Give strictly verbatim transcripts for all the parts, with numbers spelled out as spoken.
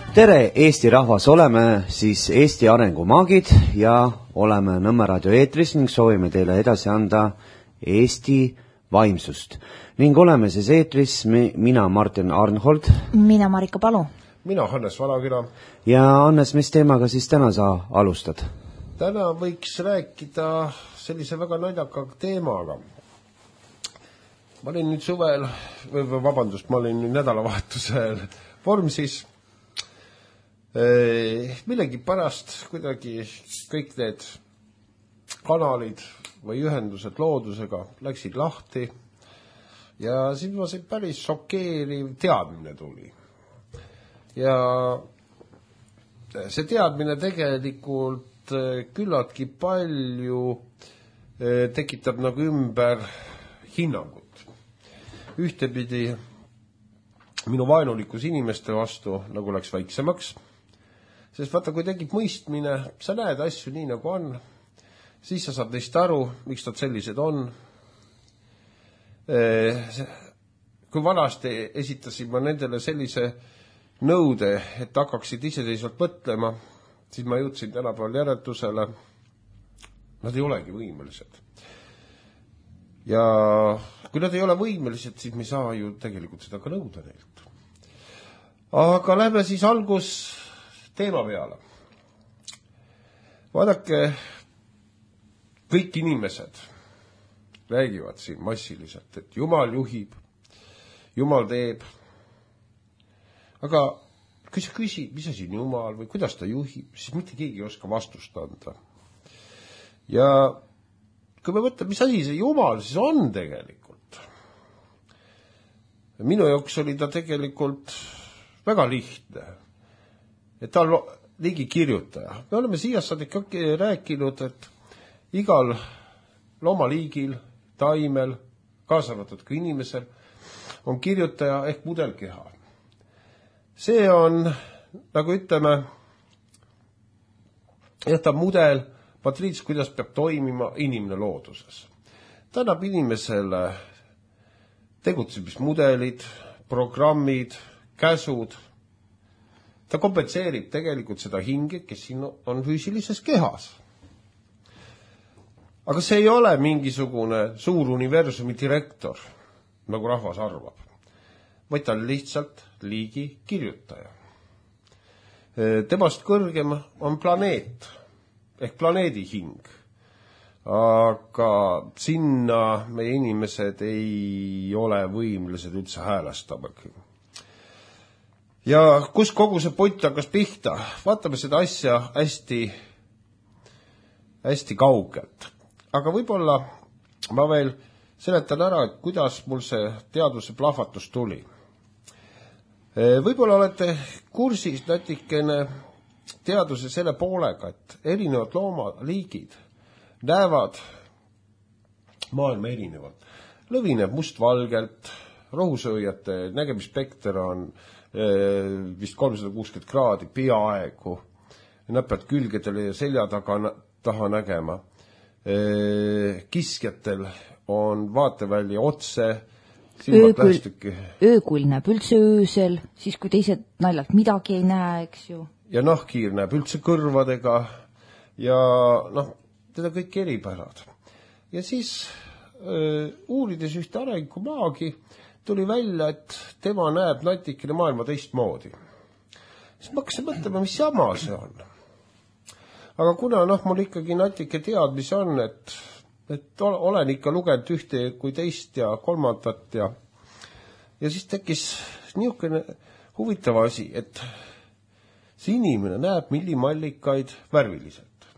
Tere Eesti rahvas, oleme siis Eesti arengumaagid ja oleme Nõmme raadio eetris ning soovime teile edasi anda Eesti vaimsust. Ning oleme siis eetris mina Martin Arnhold, mina Marika Palu, mina Hannes Valaküla. Ja Hannes, mis teemaga siis täna sa alustad? Täna võiks rääkida sellise väga naljaka teemaga. Ma olin nüüd suvel, või vabandust, ma olin nüüd nädalavahetusel Vormsis. Millegi pärast kuidagi kõik need kanalid või ühendused loodusega läksid lahti ja siis ma see päris šokeeriv teadmine tuli. Ja see teadmine tegelikult küllaltki palju tekitab nagu ümber hinnangut. Ühtepidi minu vaenulikkus inimeste vastu nagu läks väiksemaks. Sest vaata, kui tekib mõistmine, sa näed asju nii nagu on, siis sa saad neist aru, miks nad sellised on. Kui vanasti esitasin ma nendele sellise nõude, et hakkaksid iseseisvalt mõtlema, siis ma jõudsin tänapäeval järeldusele, nad ei olegi võimelised. Ja kui nad ei ole võimelised, siis me ei saa ju tegelikult seda ka nõuda neilt. Aga lähme siis algus teema peale. Vaadake, kõik inimesed räägivad siin massiliselt, et Jumal juhib, Jumal teeb. Aga kui sa küsid, mis asi on Jumal või kuidas ta juhib, siis mitte keegi ei oska vastust anda. Ja kui me mõtleme, mis asi see Jumal siis on tegelikult? Minu jaoks oli ta tegelikult väga lihtne. Et ta on ligi kirjutaja. Me oleme siiasad ikka rääkinud, et igal loomaliigil, taimel, kaasarvatud ka inimesel, on kirjutaja ehk mudelkeha. See on, nagu ütleme, jätab mudel, patriits, kuidas peab toimima inimene looduses. Ta annab inimesele tegutsemismudelid, programmid, käsud. Ta kompenseerib tegelikult seda hinge, kes siin on füüsilises kehas. Aga see ei ole mingisugune suur universumi direktor, nagu rahvas arvab, vaid ta on lihtsalt liigi kirjutaja. Temast kõrgem on planeet, ehk planeedi hing. Aga sinna meie inimesed ei ole võimelised üldse häälestamagi. Ja kus kogu see punt hakkas pihta? Vaatame seda asja hästi, hästi kaugelt. Aga võib-olla ma veel seletan ära, et kuidas mul see teaduse plahvatus tuli. Võib-olla olete kursis natikene teaduse selle poolega, et erinevad loomaliigid näevad maailma erinevalt. Lõvineb mustvalgelt, rohusööjate nägemisspekter on vist kolmsada kuuskümmend kraadi peaaegu. Nad peavad külgedele ja selja taga, taha nägema. Kiskjatel on vaatevälja otse. Öökul, öökul näeb üldse öösel, siis kui teised naljalt midagi ei näe, eks ju. Ja nahkhiir näeb üldse kõrvadega ja noh, teda kõik eripärad. Ja siis öö, uurides ühte arengumaagi, tuli välja, et tema näeb natikene maailma teistmoodi. Siis ma hakkasin mõtlema, mis jama see on. Aga kuna noh, mul ikkagi natike teadmisi on, et, et olen ikka lugenud ühte kui teist ja kolmandat ja, ja siis tekkis niisugune huvitav asi, et see inimene näeb millimallikaid värviliselt.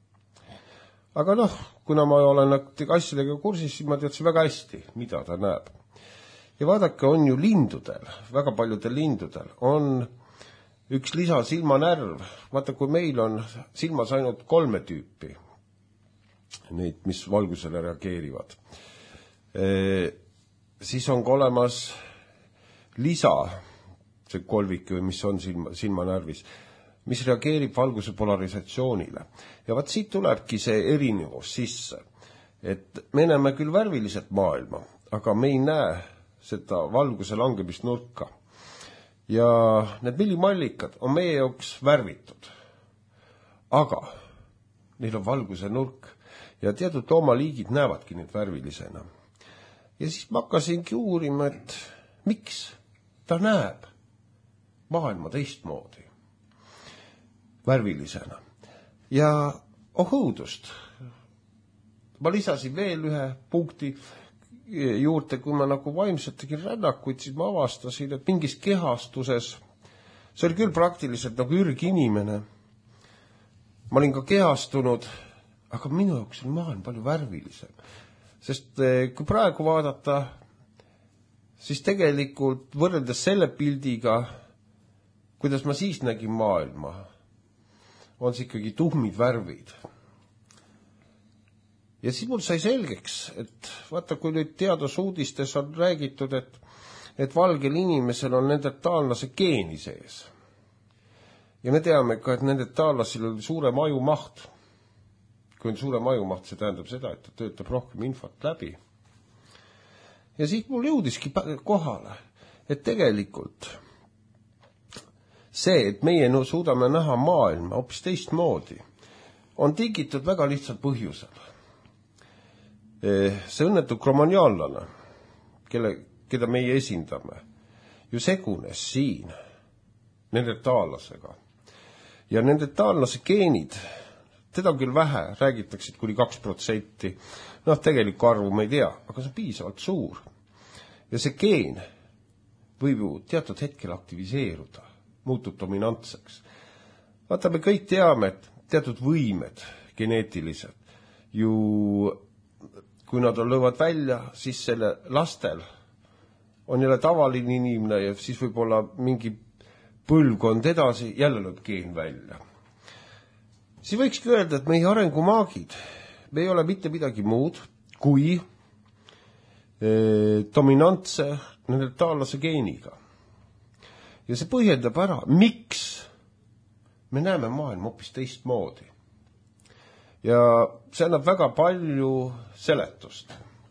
Aga noh, kuna ma olen asjadega kursis, siis ma teadsin väga hästi, mida ta näeb. Ja vaadake, on ju lindudel, väga paljudel lindudel, on üks lisa silmanärv. Vaata, kui meil on silmas ainult kolme tüüpi, neid, mis valgusele reageerivad, e, siis on ka olemas lisa, see kolvik, mis on silma, silmanärvis, mis reageerib valguse polarisatsioonile. Ja vaat siit tulebki see erinevus sisse, et me näeme küll värviliselt maailma, aga me ei näe seda valguse langemist nurka. ja need millimallikad on meie jaoks värvitud. Aga neil on valguse nurk ja teatud loomaliigid näevadki neid värvilisena. Ja siis ma hakkasingi uurima, et miks ta näeb maailma teistmoodi, värvilisena. Ja oh õudust, ma lisasin veel ühe punkti juurde, kui ma nagu vaimselt tegin rännakuid, siis ma avastasin, et mingis kehastuses, see oli küll praktiliselt nagu ürginimene, ma olin ka kehastunud, aga minu jaoks oli maailm palju värvilisem. Sest kui praegu vaadata, siis tegelikult võrreldes selle pildiga, kuidas ma siis nägin maailma, on see ikkagi tuhmid värvid. Ja siis mul sai selgeks, et vaata, kui nüüd teadusuudistes on räägitud, et, et valgel inimesel on neandertaalase geeni sees. Ja me teame ka, et neandertaalasel oli suurem ajumaht. Kui on suurem ajumaht, see tähendab seda, et ta töötab rohkem infot läbi. Ja siis mul jõudiski kohale, et tegelikult see, et meie no, suudame näha maailma hoopis teistmoodi, on tingitud väga lihtsalt põhjusel. See õnnetu kromaniaanlane, kelle, keda meie esindame, ju segunes siin neandertaallasega. Ja neandertaallase geenid, teda on küll vähe, räägitakse, et kuni kaks protsenti. Noh, tegelikku arvu me ei tea, aga see on piisavalt suur. Ja see geen võib ju teatud hetkel aktiviseeruda, muutub dominantseks. Vaata, me kõik teame, et teatud võimed geneetilised, ju kui nad on lõvad välja, siis selle lastel on jälle tavaline inimene ja siis võib olla mingi põlvkond edasi, jälle lõb geen välja. Siis võikski öelda, et meie arengumaagid, me ei ole mitte midagi muud kui eh, dominantse neandertaallase geeniga. Ja see põhjendab ära, miks me näeme maailma hoopis teistmoodi. Ja see annab väga palju seletust.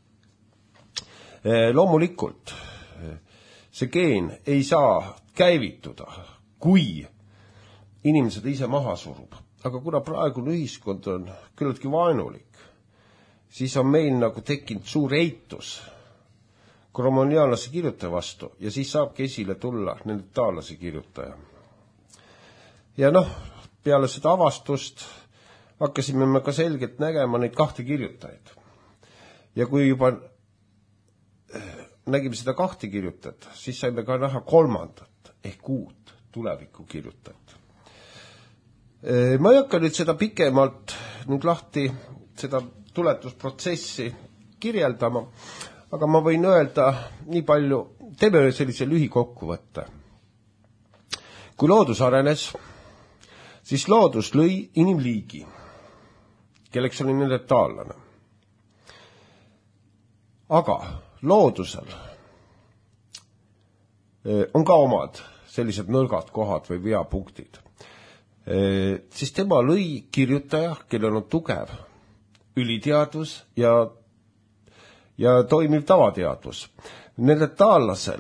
Eh, loomulikult see geen ei saa käivituda, kui inimesed ise maha surub. Aga kuna praegune ühiskond on küllaltki vaenulik, siis on meil nagu tekkinud suur eitus kromaniaanlase kirjutaja vastu ja siis saabki esile tulla neandertaallase kirjutaja. Ja noh, peale seda avastust hakkasime me ka selgelt nägema neid kahte kirjutajaid. Ja kui juba nägime seda kahte kirjutajat, siis saime ka näha kolmandat ehk uut tuleviku kirjutajat. Ma ei hakka nüüd seda pikemalt nüüd lahti seda tuletusprotsessi kirjeldama, aga ma võin öelda nii palju, teeme sellise lühikokkuvõtte. Kui loodus arenes, siis loodus lõi inimliigi, kelleks oli neandertaallane. Aga loodusel on ka omad sellised nõrgad kohad või veapunktid. Siis tema lõi kirjutaja, kellel on tugev üliteadvus ja, ja toimiv tavateadvus. Neandertaallasel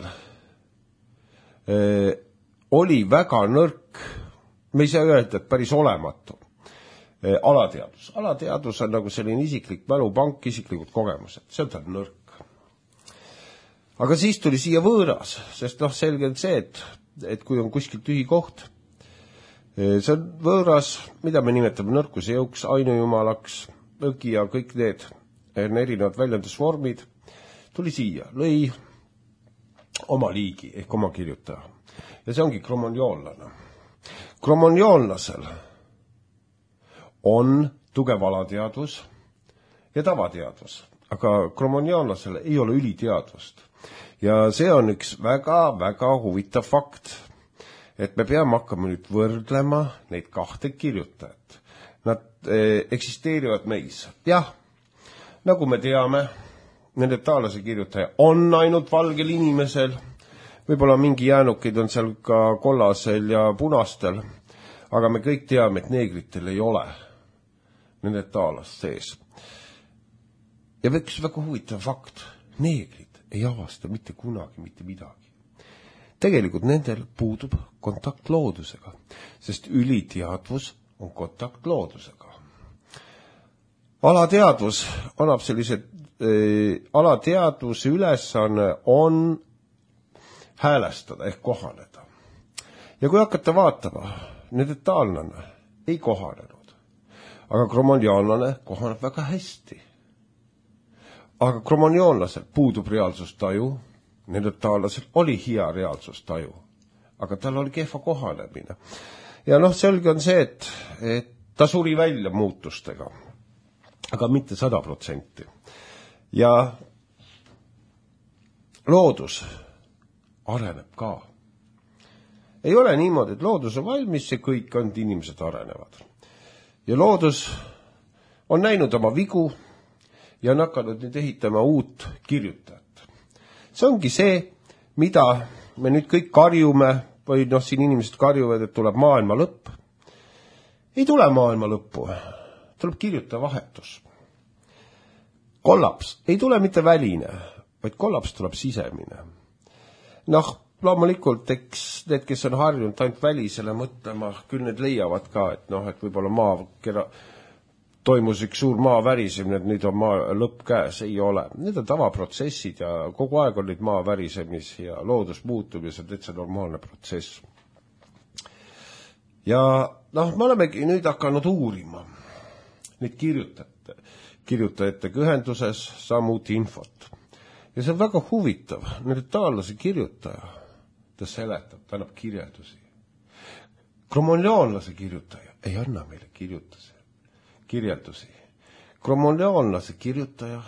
eh, oli väga nõrk, me ei saa öelda, et päris olematu eh, alateadvus. Alateadvus on nagu selline isiklik mälupank, isiklikud kogemused, see on tal nõrk. Aga siis tuli siia võõras, sest noh, selge on see, et, et kui on kuskil tühi koht, see on võõras, mida me nimetame nõrkuse jõuks, ainujumalaks, õgi ja kõik need erinevad väljendusvormid, tuli siia, lõi oma liigi ehk oma kirjutaja. Ja see ongi kromaniaanlane. Kromaniaanlasel on tugev alateadvus ja tavateadvus, aga kromaniaanlasel ei ole üliteadvust. Ja see on üks väga-väga huvitav fakt, et me peame hakkama nüüd võrdlema neid kahte kirjutajat. Nad eh, eksisteerivad meis. Jah, nagu me teame, neandertaallase kirjutaja on ainult valgel inimesel, võib-olla mingi jäänukeid on seal ka kollasel ja punastel, aga me kõik teame, et neegritel ei ole neandertaallast sees. Ja üks väga huvitav fakt, neegrid ei avasta mitte kunagi mitte midagi. tegelikult nendel puudub kontakt loodusega, sest üliteadvus on kontakt loodusega. Alateadvus annab sellised, äh, alateadvuse ülesanne on häälestada ehk kohaneda. Ja kui hakata vaatama, neandertaalane ei kohanenud, aga kromagnoonlane kohaneb väga hästi. Aga kromagnoonlasel puudub reaalsustaju, neandertaallasel oli hea reaalsustaju, aga tal oli kehva kohanemine. Ja noh, selge on see, et, et ta suri välja muutustega, aga mitte sada protsenti. Ja loodus areneb ka. Ei ole niimoodi, et loodus on valmis ja kõik on, inimesed arenevad. Ja loodus on näinud oma vigu ja on hakanud nüüd ehitama uut kirjutajat. See ongi see, mida me nüüd kõik karjume, või noh, siin inimesed karjuvad, et tuleb maailma lõpp. Ei tule maailma lõppu, tuleb kirjutaja vahetus. Kollaps ei tule mitte väline, vaid kollaps tuleb sisemine. Noh, loomulikult, eks need, kes on harjunud ainult välisele mõtlema, küll need leiavad ka, et noh, et võib-olla maa, kera, toimus üks suur maa värisemine, et nüüd on maa lõpp käes, ei ole. Need on tavaprotsessid ja kogu aeg on neid maa värisemis ja loodus muutub ja see on täitsa normaalne protsess. Ja noh, me olemegi nüüd hakanud uurima neid kirjutajate, kirjutajatega ühenduses samuti infot. Ja see on väga huvitav, neandertaallase kirjutaja, ta seletab, ta annab kirjeldusi. Kromagnoonlase kirjutaja ei anna meile kirjutusi. kirjeldusi. Kromagnoonlase kirjutaja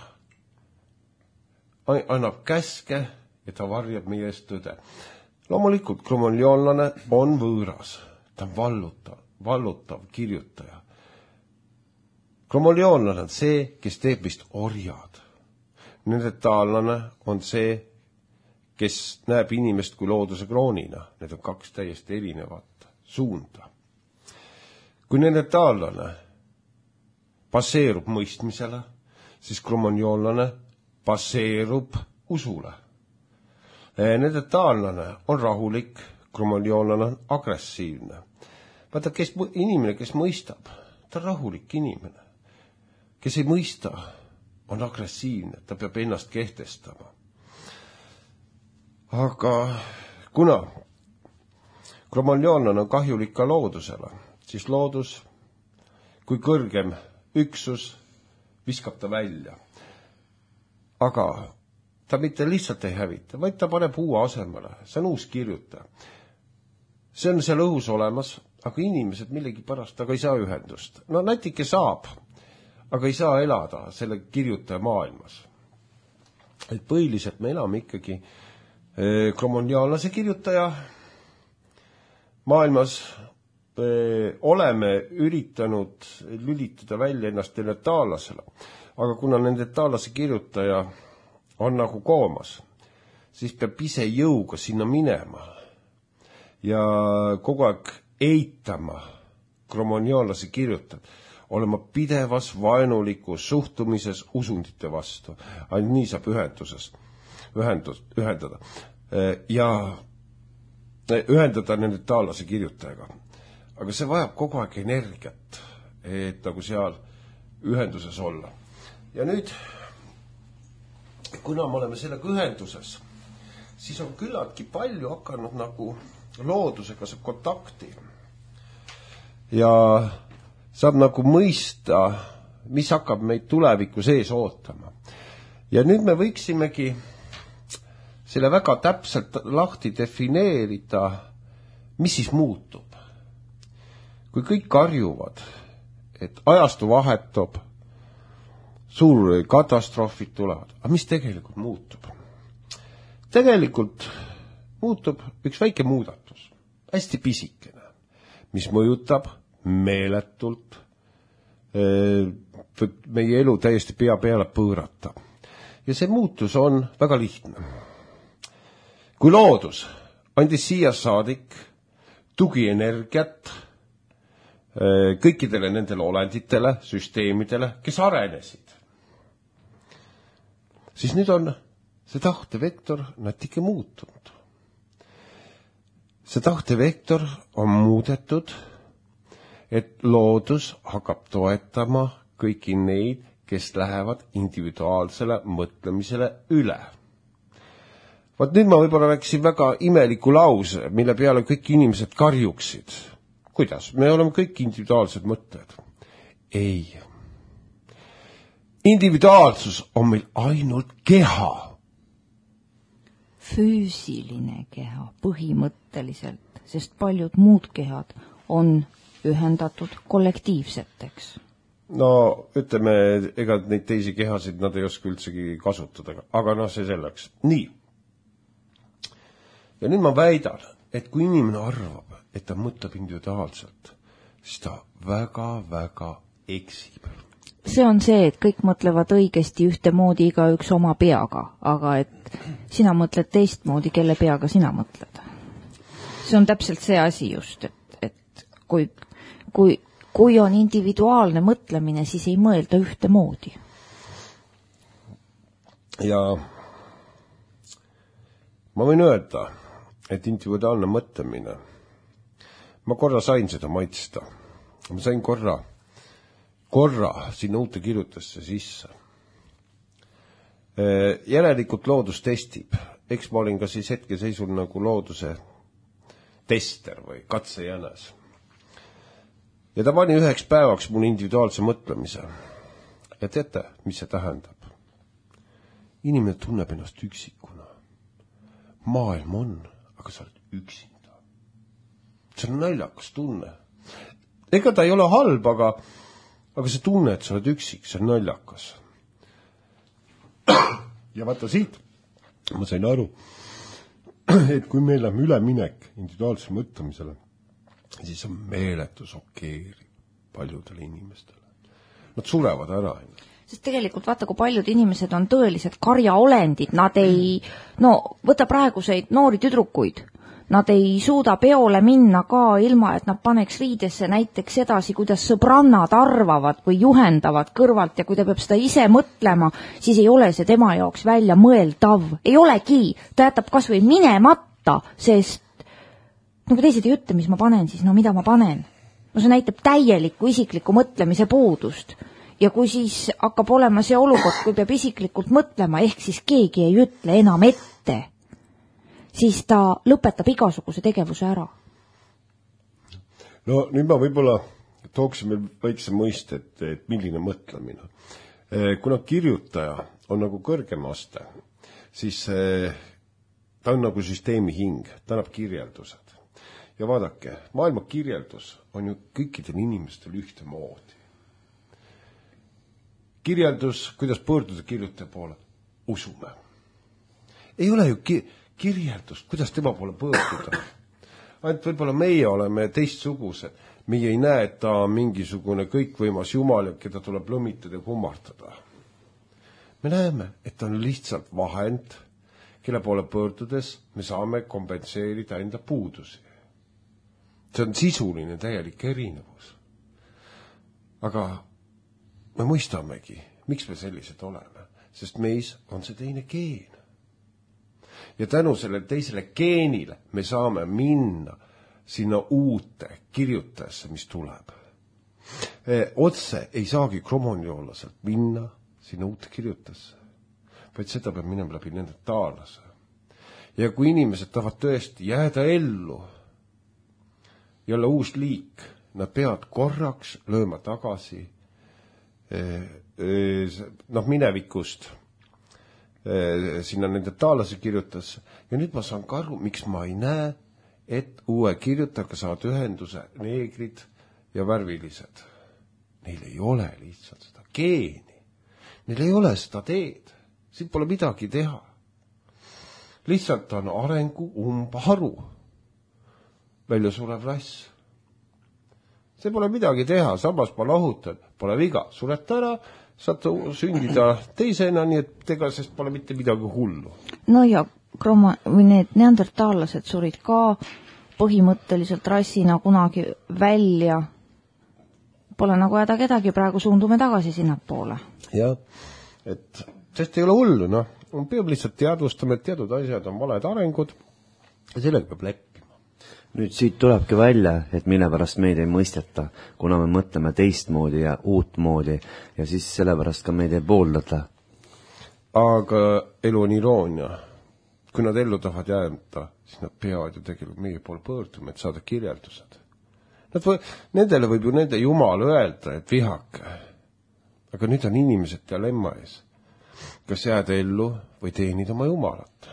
annab käske ja ta varjab meie eest tõde. Loomulikult kromagnoonlane on võõras, ta on vallutav, vallutav kirjutaja. Kromagnoonlane on see, kes teeb vist orjad. Neandertaallane on see, kes näeb inimest kui looduse kroonina. Need on kaks täiesti erinevat suunda. Kui neandertaallane baseerub mõistmisele, siis kromagnoonlane baseerub usule. Neandertaallane on rahulik, kromagnoonlane on agressiivne. Vaata, kes, inimene, kes mõistab, ta on rahulik inimene. Kes ei mõista, on agressiivne, ta peab ennast kehtestama. Aga kuna kromagnoonlane on kahjulik ka loodusele, siis loodus, kui kõrgem üksus, viskab ta välja. Aga ta mitte lihtsalt ei hävita, vaid ta paneb uue asemele. See on uus kirjutaja. See on seal õhus olemas, aga inimesed millegi pärast aga ei saa ühendust. No natuke saab, aga ei saa elada selle kirjutaja maailmas. Et põhiliselt me elame ikkagi eh, kromagnoonlase kirjutaja maailmas. Oleme üritanud lülitada välja ennast neandertaallasele, aga kuna neandertaallase kirjutaja on nagu koomas, siis peab ise jõuga sinna minema ja kogu aeg eitama kromagnoonlase kirjutajat, olema pidevas vaenulikus suhtumises usundite vastu. Ainult nii saab ühenduses, ühendus, ühendada ja ühendada neandertaallase kirjutajaga. Aga see vajab kogu aeg energiat, et nagu seal ühenduses olla. Ja nüüd, kuna me oleme sellega ühenduses, siis on küllaltki palju hakanud nagu loodusega see kontakti. Ja saab nagu mõista, mis hakkab meid tulevikus ees ootama. Ja nüüd me võiksimegi selle väga täpselt lahti defineerida, mis siis muutub. Kui kõik karjuvad, et ajastu vahetub, suur katastroofid tulevad, aga mis tegelikult muutub? Tegelikult muutub üks väike muudatus, hästi pisikene, mis mõjutab meeletult, võib meie elu täiesti pea peale pöörata. Ja see muutus on väga lihtne. Kui loodus andis siia saadik tugienergiat kõikidele nendele olenditele, süsteemidele, kes arenesid, siis nüüd on see tahtevektor natuke muutunud. see tahtevektor on muudetud, et loodus hakkab toetama kõiki neid, kes lähevad individuaalsele mõtlemisele üle. Vaat nüüd ma võib-olla rääkisin väga imeliku lause, mille peale kõik inimesed karjuksid. Kuidas? Me oleme kõik individuaalsed mõtted. Ei. Individuaalsus on meil ainult keha. Füüsiline keha põhimõtteliselt, sest paljud muud kehad on ühendatud kollektiivseteks. No ütleme, ega neid teisi kehasid nad ei oska üldsegi kasutada, aga noh, see selleks. Nii. Ja nüüd ma väidan, et kui inimene arvab, et ta mõtleb individuaalselt, siis ta väga-väga eksib. See on see, et kõik mõtlevad õigesti ühtemoodi igaüks oma peaga, aga et sina mõtled teistmoodi, kelle peaga sina mõtled. See on täpselt see asi just, et, et kui, kui, kui on individuaalne mõtlemine, siis ei mõelda ühtemoodi. Ja ma võin öelda, et individuaalne mõtlemine, ma korra sain seda maitsta. Ma sain korra korra sinna uute kirjutesse sisse. Järelikult loodus testib. Eks ma olin ka siis hetkeseisul nagu looduse tester või katsejänes. Ja ta pani üheks päevaks mul individuaalse mõtlemise. Ja teate, mis see tähendab? Inimene tunneb ennast üksikuna. Maailm on, aga sa oled üksinda. See on naljakas tunne. Ega ta ei ole halb, aga aga see tunne, et sa oled üksik, see on naljakas. Ja vaata siit, ma sain aru, et kui meil on üleminek individuaalse mõtlemisele, siis on meeletu šokeeriv paljudele inimestele. Nad surevad ära. Sest tegelikult vaata, kui paljud inimesed on tõelised karjaolendid, nad ei, no võta praeguseid noori tüdrukuid, nad ei suuda peole minna ka ilma, et nad paneks riidesse näiteks edasi, kuidas sõbrannad arvavad või juhendavad kõrvalt ja kui ta peab seda ise mõtlema, siis ei ole see tema jaoks välja mõeldav. Ei olegi, ta jätab kas või minemata, sest no kui teised ei ütle, mis ma panen, siis no mida ma panen? No see näitab täielikku isikliku mõtlemise puudust. Ja kui siis hakkab olema see olukord, kui peab isiklikult mõtlema, ehk siis keegi ei ütle enam ette, siis ta lõpetab igasuguse tegevuse ära. No nüüd ma võib-olla tooksime väikse mõiste, et, et milline mõtlemine. Kuna kirjutaja on nagu kõrgem aste, siis ta on nagu süsteemi hing, ta annab kirjeldused. Ja vaadake, maailma kirjeldus on ju kõikidel inimestel ühtemoodi. Kirjeldus, kuidas pöörduda kirjutaja poole, usume. Ei ole ju ki- kirjeldust, kuidas tema poole pöörduda. Ainult võib-olla meie oleme teistsugused. Meie ei näe, et ta on mingisugune kõikvõimas jumal, keda tuleb lõmitada ja kummardada. Me näeme, et ta on lihtsalt vahend, kelle poole pöördudes me saame kompenseerida enda puudusi. See on sisuline täielik erinevus. Aga me mõistamegi, miks me sellised oleme, sest meis on see teine geen. Ja tänu sellele teisele geenile me saame minna sinna uute kirjutajasse, mis tuleb. E, otse ei saagi kromonjoolaselt minna sinna uute kirjutajasse, vaid seda peab minema läbi nende taalase. Ja kui inimesed tahavad tõesti jääda ellu ja olla uus liik, nad peavad korraks lööma tagasi e, e, noh, minevikust sinna nende taalase kirjutas. Ja nüüd ma saan ka aru, miks ma ei näe, et uue kirjutajaga saavad ühenduse neegrid ja värvilised. Neil ei ole lihtsalt seda geeni. Neil ei ole seda teed. Siin pole midagi teha. Lihtsalt on arengu umbharu. Välja surev rass. See pole midagi teha, samas ma lahutan. Pole viga, suret ära, saad sündida teisena, nii et ega sest pole mitte midagi hullu. No ja kroma, või need neandertaallased surid ka põhimõtteliselt rassina kunagi välja. Pole nagu häda kedagi, praegu suundume tagasi sinna poole. Jah, et sest ei ole hullu, noh. On peab lihtsalt teadvustama, et teadud asjad on valed arengud ja sellega peab leppima. nüüd siit tulebki välja, et mille pärast meid ei mõisteta, kuna me mõtleme teistmoodi ja uut moodi ja siis sellepärast ka meid ei pooldata. Aga elu on iroonia. Kui nad ellu tahavad jääda, siis nad peavad ju tegelikult meie poole pöörduma, et saada kirjeldused. Nad või, nendele võib ju nende jumal öelda, et vihake. Aga nüüd on inimesed dilemma ees. Kas jääda ellu või teenida oma jumalat?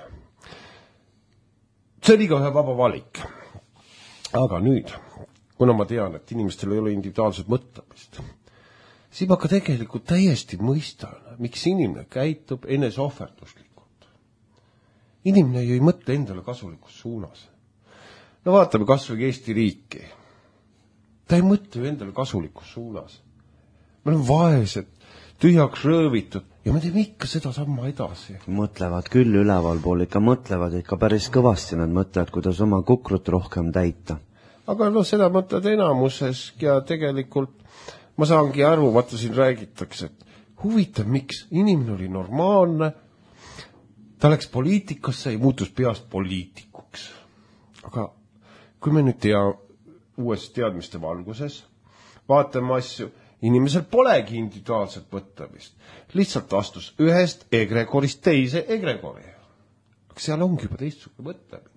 See on iga ühe vaba valik. Aga nüüd, kuna ma tean, et inimestel ei ole individuaalset mõtlemist, siis ma ka tegelikult täiesti mõistan, miks inimene käitub eneseohverduslikult. Inimene ju ei mõtle endale kasulikus suunas. No vaatame kas või Eesti riiki. Ta ei mõtle ju endale kasulikus suunas. Me oleme vaesed, tühjaks röövitud ja me teeme ikka seda samma edasi. Mõtlevad küll üleval pool, ikka mõtlevad ikka päris kõvasti, nad mõtlevad, kuidas oma kukrut rohkem täita. Aga no seda mõtled enamuses ja tegelikult ma saangi aru, vaata siin räägitakse, et huvitav, miks inimene oli normaalne, ta läks poliitikasse ja muutus peast poliitikuks. Aga kui me nüüd tea uuest teadmiste valguses, vaatame asju, inimesel polegi individuaalset mõtlemist. Lihtsalt astus ühest egregorist teise egregori. Aga seal ongi juba teistsugune mõtlemine.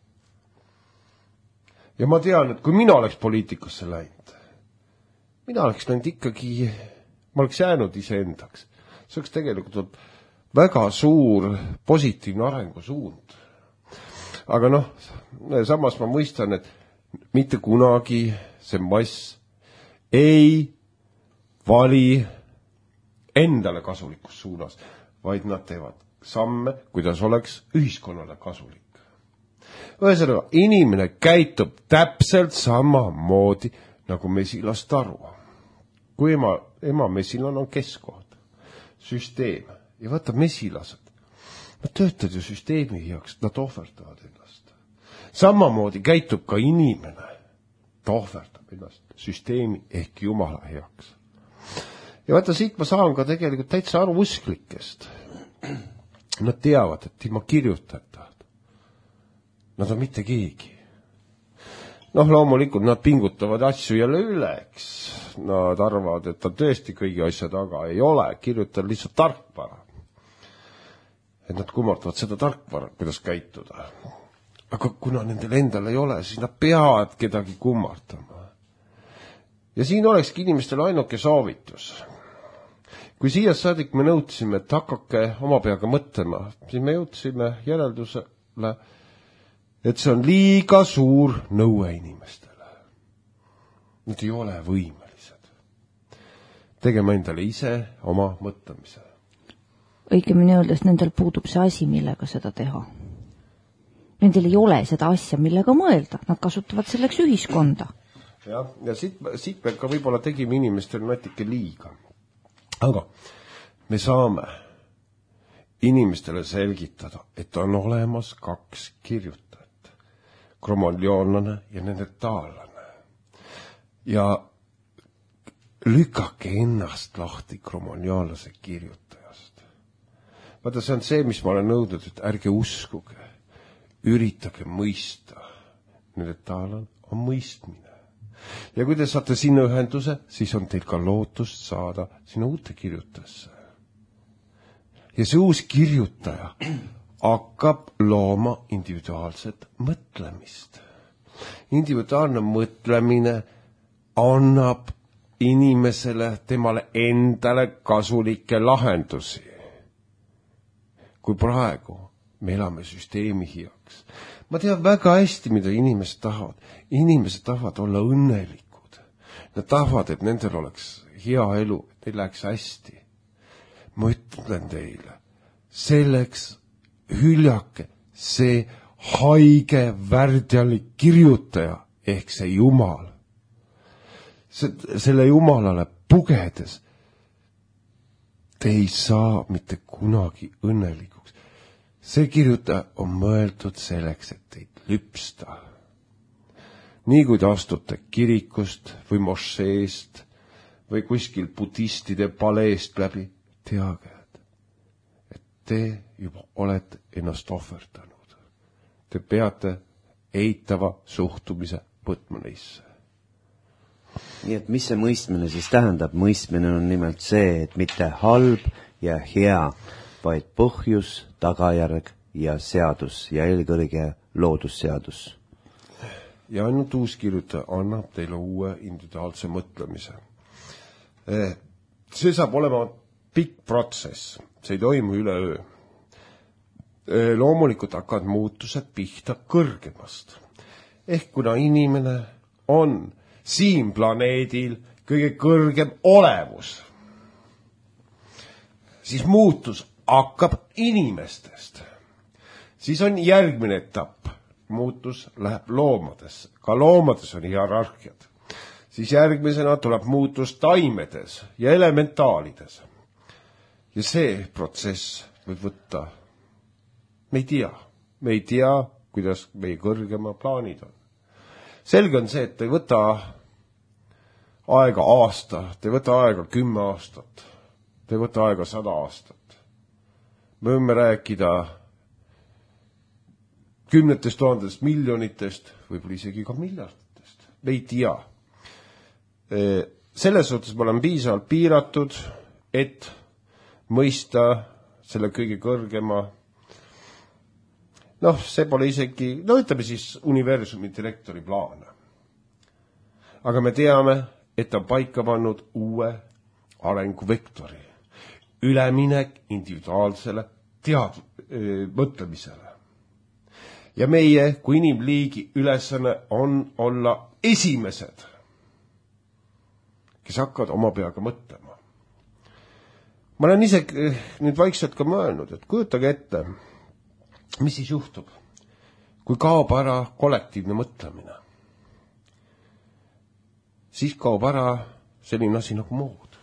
Ja ma tean, et kui mina oleks poliitikasse läinud, mina oleks läinud ikkagi, ma oleks jäänud iseendaks. See oleks tegelikult väga suur positiivne arengusuund. Aga noh, samas ma mõistan, et mitte kunagi see mass ei vali endale kasulikus suunas, vaid nad teevad samme, kuidas oleks ühiskonnale kasulik. Ühesõnaga, inimene käitub täpselt samamoodi nagu mesilast aru. Kui ema, ema mesilane on keskkohad, süsteem ja vaata mesilased, nad töötavad ju süsteemi heaks, nad ohverdavad ennast. Samamoodi käitub ka inimene, ta ohverdab ennast süsteemi ehk Jumala heaks. Ja vaata, siit ma saan ka tegelikult täitsa aru usklikest. Nad teavad, et ilma kirjutajatavad. Nad on mitte keegi. Noh, loomulikult nad pingutavad asju jälle üleks. Nad arvavad, et ta tõesti kõigi asja taga ei ole. Kirjutab lihtsalt tarkvara. Et nad kummardavad seda tarkvara, kuidas käituda. Aga kuna nendel endal ei ole, siis nad peavad kedagi kummardama. Ja siin olekski inimestel ainuke soovitus. Kui siia saadik me nõudsime, et hakake oma peaga mõtlema, siis me jõudsime järeldusele, et see on liiga suur nõue inimestele. Nad ei ole võimelised tegema endale ise oma mõtlemise. Õigemini öeldes, nendel puudub see asi, millega seda teha. Nendel ei ole seda asja, millega mõelda. Nad kasutavad selleks ühiskonda. Ja, ja siit, siit me ka võib-olla tegime inimestel natuke liiga. Aga me saame inimestele selgitada, et on olemas kaks kirjutajat. Kromoljoonlane ja nendetaalane. Ja lükake ennast lahti kromoljoonlase kirjutajast. Vaata, see on see, mis ma olen nõudnud, et ärge uskuge, üritage mõista. Nendetaalane on mõistmine. Ja kui te saate sinna ühenduse, siis on teil ka lootust saada sinna uute kirjutajasse. Ja see uus kirjutaja hakkab looma individuaalset mõtlemist. Individuaalne mõtlemine annab inimesele, temale endale kasulikke lahendusi. Kui praegu me elame süsteemi heaks. Ma tean väga hästi, mida inimesed tahavad. Inimesed tahavad olla õnnelikud. Nad tahavad, et nendel oleks hea elu, et neil läheks hästi. Ma ütlen teile, selleks hüljake see haige värdjalik kirjutaja ehk see Jumal. Selle Jumalale pugedes te ei saa mitte kunagi õnnelikuks. See kirjutaja on mõeldud selleks, et teid lüpsta. Nii kui te astute kirikust või mošeest või kuskil budistide paleest läbi, teage, et te juba olete ennast ohverdanud. Te peate eitava suhtumise võtma neisse. Nii et mis see mõistmine siis tähendab? Mõistmine on nimelt see, et mitte halb ja hea, vaid põhjus, tagajärg ja seadus ja eelkõige loodusseadus. Ja ainult uuskirjutaja annab teile uue individuaalse mõtlemise. See saab olema pikk protsess, see ei toimu üle öö. Loomulikult hakkavad muutused pihta kõrgemast. Ehk kuna inimene on siin planeedil kõige kõrgem olevus, siis muutus hakkab inimestest. Siis on järgmine etapp. Muutus läheb loomadesse. Ka loomades on hierarhiad. Siis järgmisena tuleb muutus taimedes ja elementaalides. Ja see protsess võib võtta, me ei tea, me ei tea, kuidas meie kõrgema plaanid on. Selge on see, et ei võta aega aasta, ei võta aega kümme aastat, ei võta aega sada aastat. Me võime rääkida kümnetest tuhandest miljonitest, võib-olla isegi ka miljarditest. Me ei tea. Selles suhtes me oleme piisavalt piiratud, et mõista selle kõige kõrgema, noh, see pole isegi, no ütleme siis universumi direktori plaane. Aga me teame, et on paika pannud uue arenguvektori, üleminek individuaalsele tead- mõtlemisele. Ja meie kui inimliigi ülesanne on olla esimesed, kes hakkavad oma peaga mõtlema. Ma olen ise nüüd vaikselt ka mõelnud, et kujutage ette, mis siis juhtub, kui kaob ära kollektiivne mõtlemine. Siis kaob ära selline asi nagu mood.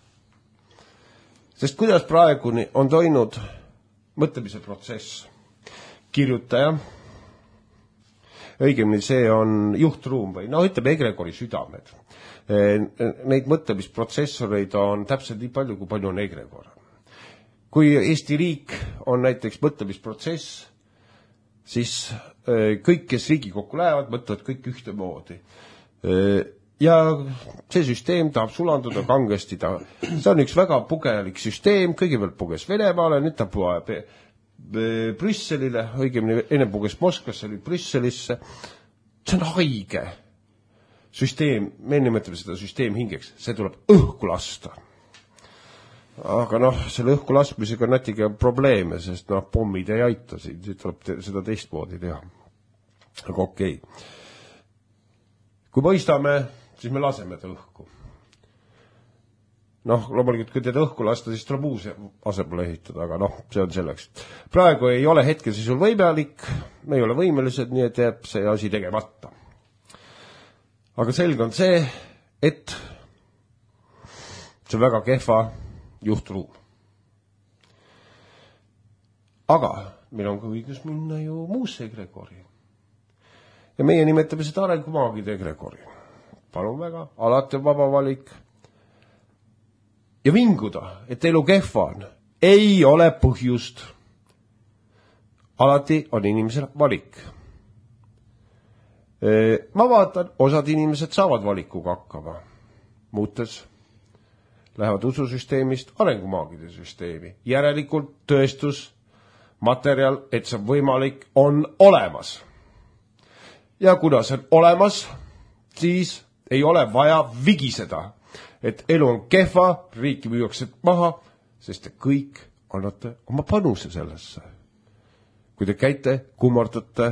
Sest kuidas praeguni on toinud mõtlemise protsess? Kirjutaja, õigemini see on juhtruum või no ütleme egregori südamed. Neid mõtlemisprotsessoreid on täpselt nii palju, kui palju on egregor. Kui Eesti riik on näiteks mõtlemisprotsess, siis kõik, kes Riigikokku lähevad, mõtlevad kõik ühtemoodi. Ja see süsteem tahab sulanduda kangesti. Ta, see on üks väga pugelik süsteem, kõigepealt puges Venemaale, nüüd ta puhab Brüsselile, õigemini enne puges Moskvasse, oli Brüsselisse. See on haige süsteem, me nimetame seda süsteem hingeks, see tuleb õhku lasta. Aga noh, selle õhku laskmisega on natuke probleeme, sest noh, pommid ei aita siin, siis tuleb te, seda teistmoodi teha. Aga okei. Kui mõistame, siis me laseme ta õhku. Noh, loomulikult, kui teda õhku lasta, siis tuleb uus asemele ehitada, aga noh, see on selleks. Praegu ei ole hetkel siis sul võimalik, me ei ole võimelised, nii et jääb see asi tegemata. Aga selge on see, et see on väga kehva juhtruum. Aga meil on ka õigus minna ju muusse egregori. Ja meie nimetame seda arengumaagide egregori. Palun väga, alati on vaba valik. Ja vinguda, et elu kehva on, ei ole põhjust. Alati on inimesel valik. Ma vaatan, osad inimesed saavad valikuga hakkama. Muutes lähevad ususüsteemist arengumaagide süsteemi. Järelikult tõestus, materjal, et see võimalik, on olemas. Ja kuna see on olemas, siis ei ole vaja vigiseda, et elu on kehva, riiki müüakse maha, sest te kõik annate oma panuse sellesse. Kui te käite, kummardate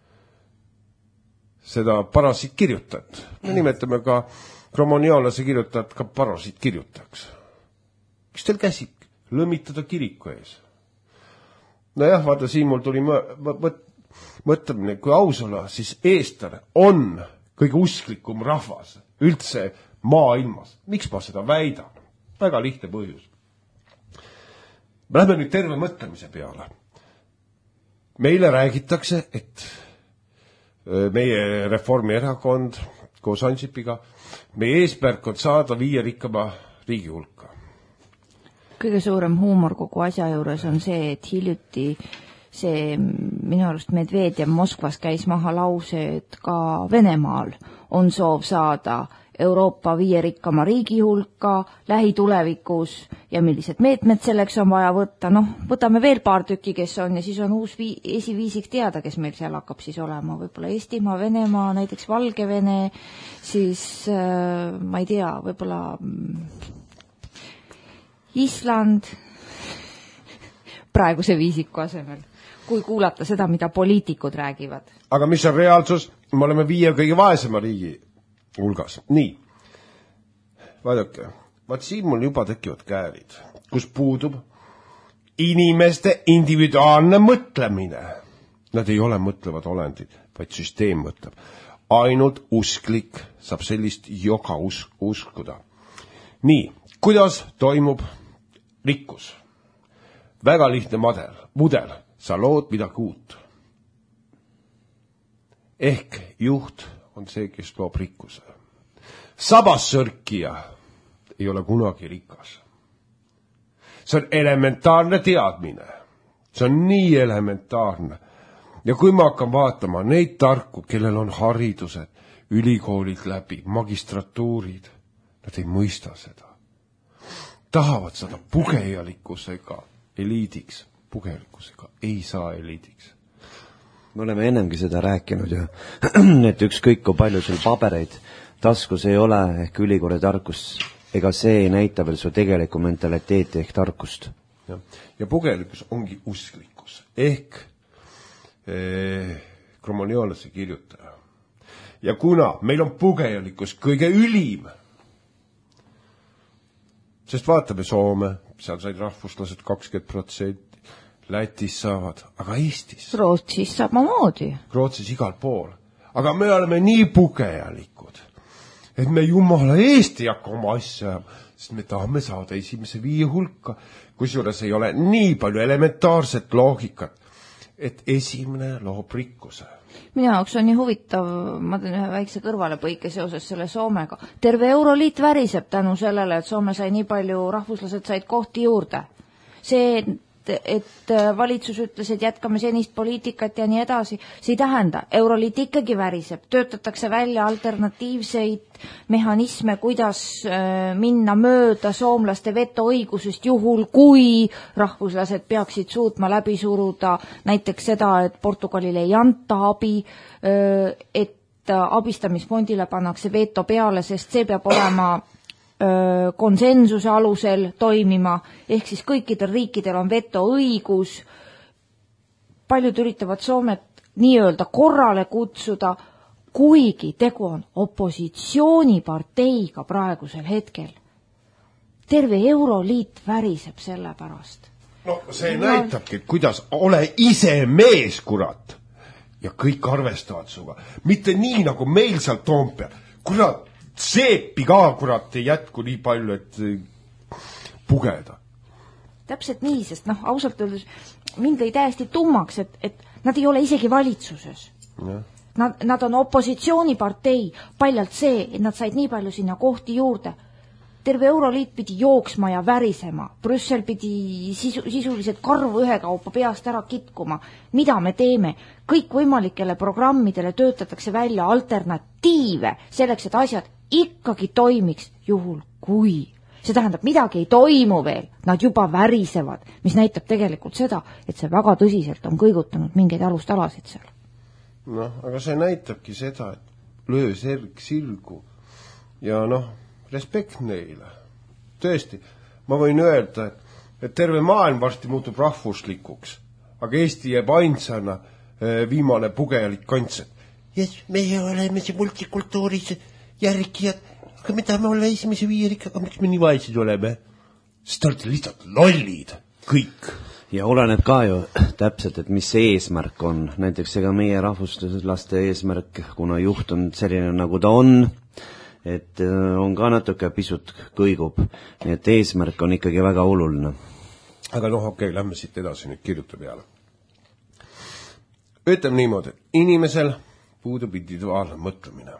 seda parasiit kirjutajat. Me nimetame ka kromoniaalase kirjutajat ka parasiit kirjutajaks. Kes teil käsib lõmitada kiriku ees? No jah, vaata, siin mul tuli mõtlemine, kui aus olla, siis eestlane on kõige usklikum rahvas üldse maailmas. Miks ma seda väidan? Väga lihtne põhjus. Me lähme nüüd terve mõtlemise peale. Meile räägitakse, et meie Reformierakond koos Ansipiga, meie eesmärk on saada viie rikkama riigi hulka. Kõige suurem huumor kogu asja juures on see, et hiljuti see minu arust Medvedjev Moskvas käis maha lause, et ka Venemaal on soov saada Euroopa viie rikkama riigi hulka lähitulevikus ja millised meetmed selleks on vaja võtta. Noh, võtame veel paar tükki, kes on ja siis on uus vii, esiviisik teada, kes meil seal hakkab siis olema. Võib-olla Eestimaa, Venemaa, näiteks Valgevene, siis äh, ma ei tea, võib-olla Island praeguse viisiku asemel, kui kuulata seda, mida poliitikud räägivad. Aga mis on reaalsus? Me oleme viie kõige vaesema riigi hulgas. Nii, vaadake, vaat siin mul juba tekivad käärid, kus puudub inimeste individuaalne mõtlemine. Nad ei ole mõtlevad olendid, vaid süsteem mõtleb. Ainult usklik saab sellist joka us- uskuda. Nii, kuidas toimub rikkus? Väga lihtne madel, mudel, sa lood midagi uut. Ehk juht on see, kes loob rikkuse. Sabassõrkija ei ole kunagi rikas. See on elementaarne teadmine. See on nii elementaarne. Ja kui ma hakkan vaatama neid tarku, kellel on haridused, ülikoolid läbi, magistratuurid, nad ei mõista seda. Tahavad seda pugejalikkusega eliidiks. Pugejalikkusega ei saa eliidiks. Me oleme ennemgi seda rääkinud ja et ükskõik kui palju sul pabereid taskus ei ole ehk ülikooli tarkus, ega see ei näita veel su tegeliku mentaliteeti ehk tarkust. Ja, ja pugejalikkus ongi usklikkus ehk eh, Kromoniolase kirjutaja. Ja kuna meil on pugejalikkus kõige ülim, sest vaatame Soome, seal said rahvuslased kakskümmend protsenti, Lätis saavad, aga Eestis. Rootsis saab moodi. Rootsis igal pool. Aga me oleme nii pugejalikud, et me jumala Eesti hakka oma asja, sest me tahame saada esimese viie hulka, kusjuures ei ole nii palju elementaarset loogikat, et esimene loob rikkuse. Minu jaoks on nii huvitav, ma teen ühe väikse kõrvalepõike seoses selle Soomega. Terve Euroliit väriseb tänu sellele, et Soome sai nii palju, rahvuslased said kohti juurde. See et valitsus ütles, et jätkame senist poliitikat ja nii edasi, see ei tähenda. Euroliit ikkagi väriseb, töötatakse välja alternatiivseid mehhanisme, kuidas minna mööda soomlaste vetoõigusest juhul, kui rahvuslased peaksid suutma läbi suruda näiteks seda, et Portugalile ei anta abi, et abistamisfondile pannakse veto peale, sest see peab olema konsensuse alusel toimima, ehk siis kõikidel riikidel on vetoõigus. Paljud üritavad Soomet nii-öelda korrale kutsuda, kuigi tegu on opositsiooniparteiga praegusel hetkel. Terve Euroliit väriseb selle pärast. No see no, näitabki, kuidas ole ise mees, kurat. Ja kõik arvestavad suga. Mitte nii nagu meil seal Toompeal. Kurat, seepi ka, kurat, ei jätku nii palju, et pugeda. Täpselt nii, sest noh, ausalt öeldes mind lõi täiesti tummaks, et, et nad ei ole isegi valitsuses. Ja. Nad, nad on opositsioonipartei, paljalt see, et nad said nii palju sinna kohti juurde. Terve Euroliit pidi jooksma ja värisema. Brüssel pidi sisu, sisuliselt karvu ühe kaupa peast ära kitkuma. Mida me teeme? Kõik võimalikele programmidele töötatakse välja alternatiive selleks, et asjad ikkagi toimiks juhul kui. See tähendab, midagi ei toimu veel, nad juba värisevad, mis näitab tegelikult seda, et see väga tõsiselt on kõigutanud mingeid alustalasid seal. Noh, aga see näitabki seda, et löö serg silgu ja noh, respekt neile. Tõesti, ma võin öelda, et, et terve maailm varsti muutub rahvuslikuks, aga Eesti jääb ainsana viimane pugejalik kants. Yes, meie oleme see multikultuuris järgijad, aga me tahame olla esimese viierik, aga miks me nii vaesed oleme? Sest te olete lihtsalt lollid, kõik. Ja oleneb ka ju täpselt, et mis see eesmärk on. Näiteks ega meie rahvuslaste eesmärk, kuna juht on selline nagu ta on, et on ka natuke pisut kõigub. Nii et eesmärk on ikkagi väga oluline. Aga noh, okei, okay, lähme siit edasi nüüd kirjuta peale. Ütleme niimoodi, inimesel puudub individuaalne mõtlemine.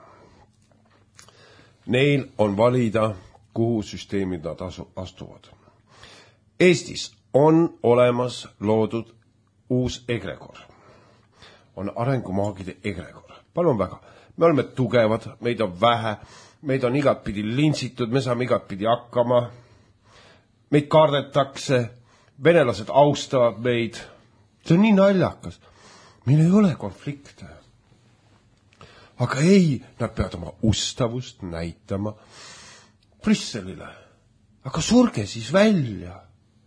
Neil on valida, kuhu süsteemid nad asu, astuvad. Eestis on olemas loodud uus egregor. on arengumaagide egregor. Palun väga, me oleme tugevad, meid on vähe, meid on igatpidi lintsitud, me saame igatpidi hakkama, meid kardetakse, venelased austavad meid. See on nii naljakas. Meil ei ole konflikte. Aga ei, nad peavad oma ustavust näitama Brüsselile. Aga surge siis välja.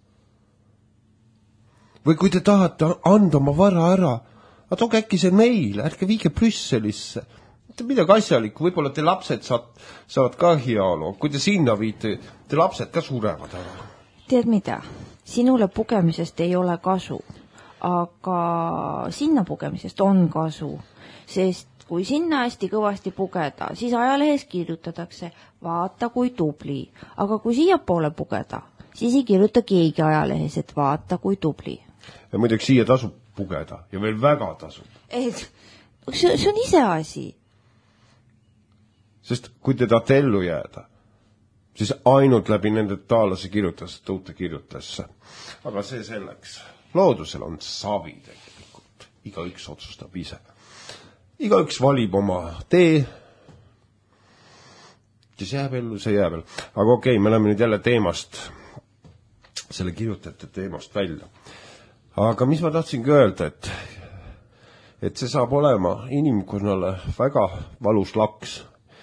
Või kui te tahate anda oma vara ära, aga tooge äkki see meil, ärge viige Brüsselisse. Midagi asjalikku, võib-olla te lapsed saad, saavad ka heaolu. Kui te sinna viite, te lapsed ka surevad ära. Tead mida? Sinule pugemisest ei ole kasu, aga sinna pugemisest on kasu, sest kui sinna hästi kõvasti pugeda, siis ajalehes kirjutatakse, vaata kui tubli. Aga kui siia poole pugeda, siis ei kirjuta keegi ajalehes, et vaata kui tubli. Ja muideks siia tasub pugeda ja veel väga tasub. Et, see, see on ise asi. Sest kui te tahate ellu jääda, siis ainult läbi nende taalase kirjutaste uute kirjutesse. Aga see selleks. Loodusel on savi tegelikult. Igaüks otsustab ise. Igaüks valib oma tee. Kes jääb ellu, see jääb ellu. Aga okei, me oleme nüüd jälle teemast, selle kirjutajate teemast välja. Aga mis ma tahtsingi öelda, et, et see saab olema inimkonnale väga valus laks.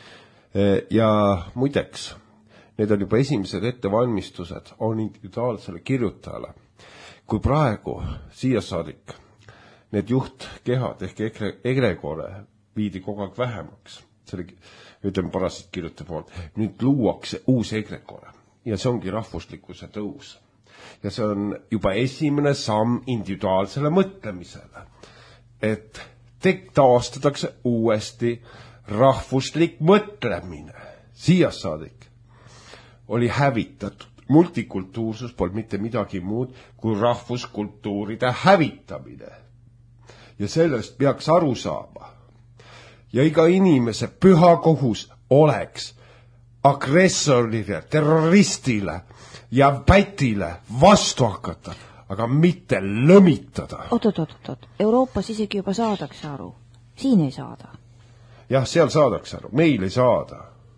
Ja muideks, need on juba esimesed ettevalmistused, on individuaalsele kirjutajale. Kui praegu siia saadik need juhtkehad ehk egregore viidi kogu aeg vähemaks, selle, ütleme parasit kirjutaja poolt, nüüd luuakse uus egregore ja see ongi rahvuslikkuse tõus. Ja see on juba esimene samm individuaalsele mõtlemisele, et tek taastatakse uuesti rahvuslik mõtlemine. Siia saadik oli hävitatud. Multikultuursus polnud mitte midagi muud kui rahvuskultuuride hävitamine. Ja sellest peaks aru saama. Ja iga inimese püha kohus oleks agressorile, terroristile ja pätile vastu hakata, aga mitte lõmitada. Oot, oot, oot, oot. Euroopas isegi juba saadakse aru. Siin ei saada. Jah, seal saadakse aru. Meil ei saada.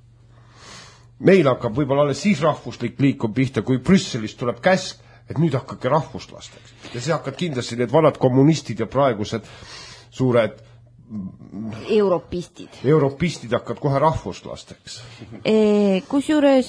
Meil hakkab võib-olla alles siis rahvuslik liikum pihta, kui Brüsselist tuleb käsk, et nüüd hakkake rahvuslasteks. Ja see hakkad kindlasti need vanad kommunistid ja praegused suured Europistid. Europistid hakkad kohe rahvuslasteks. E, kusjuures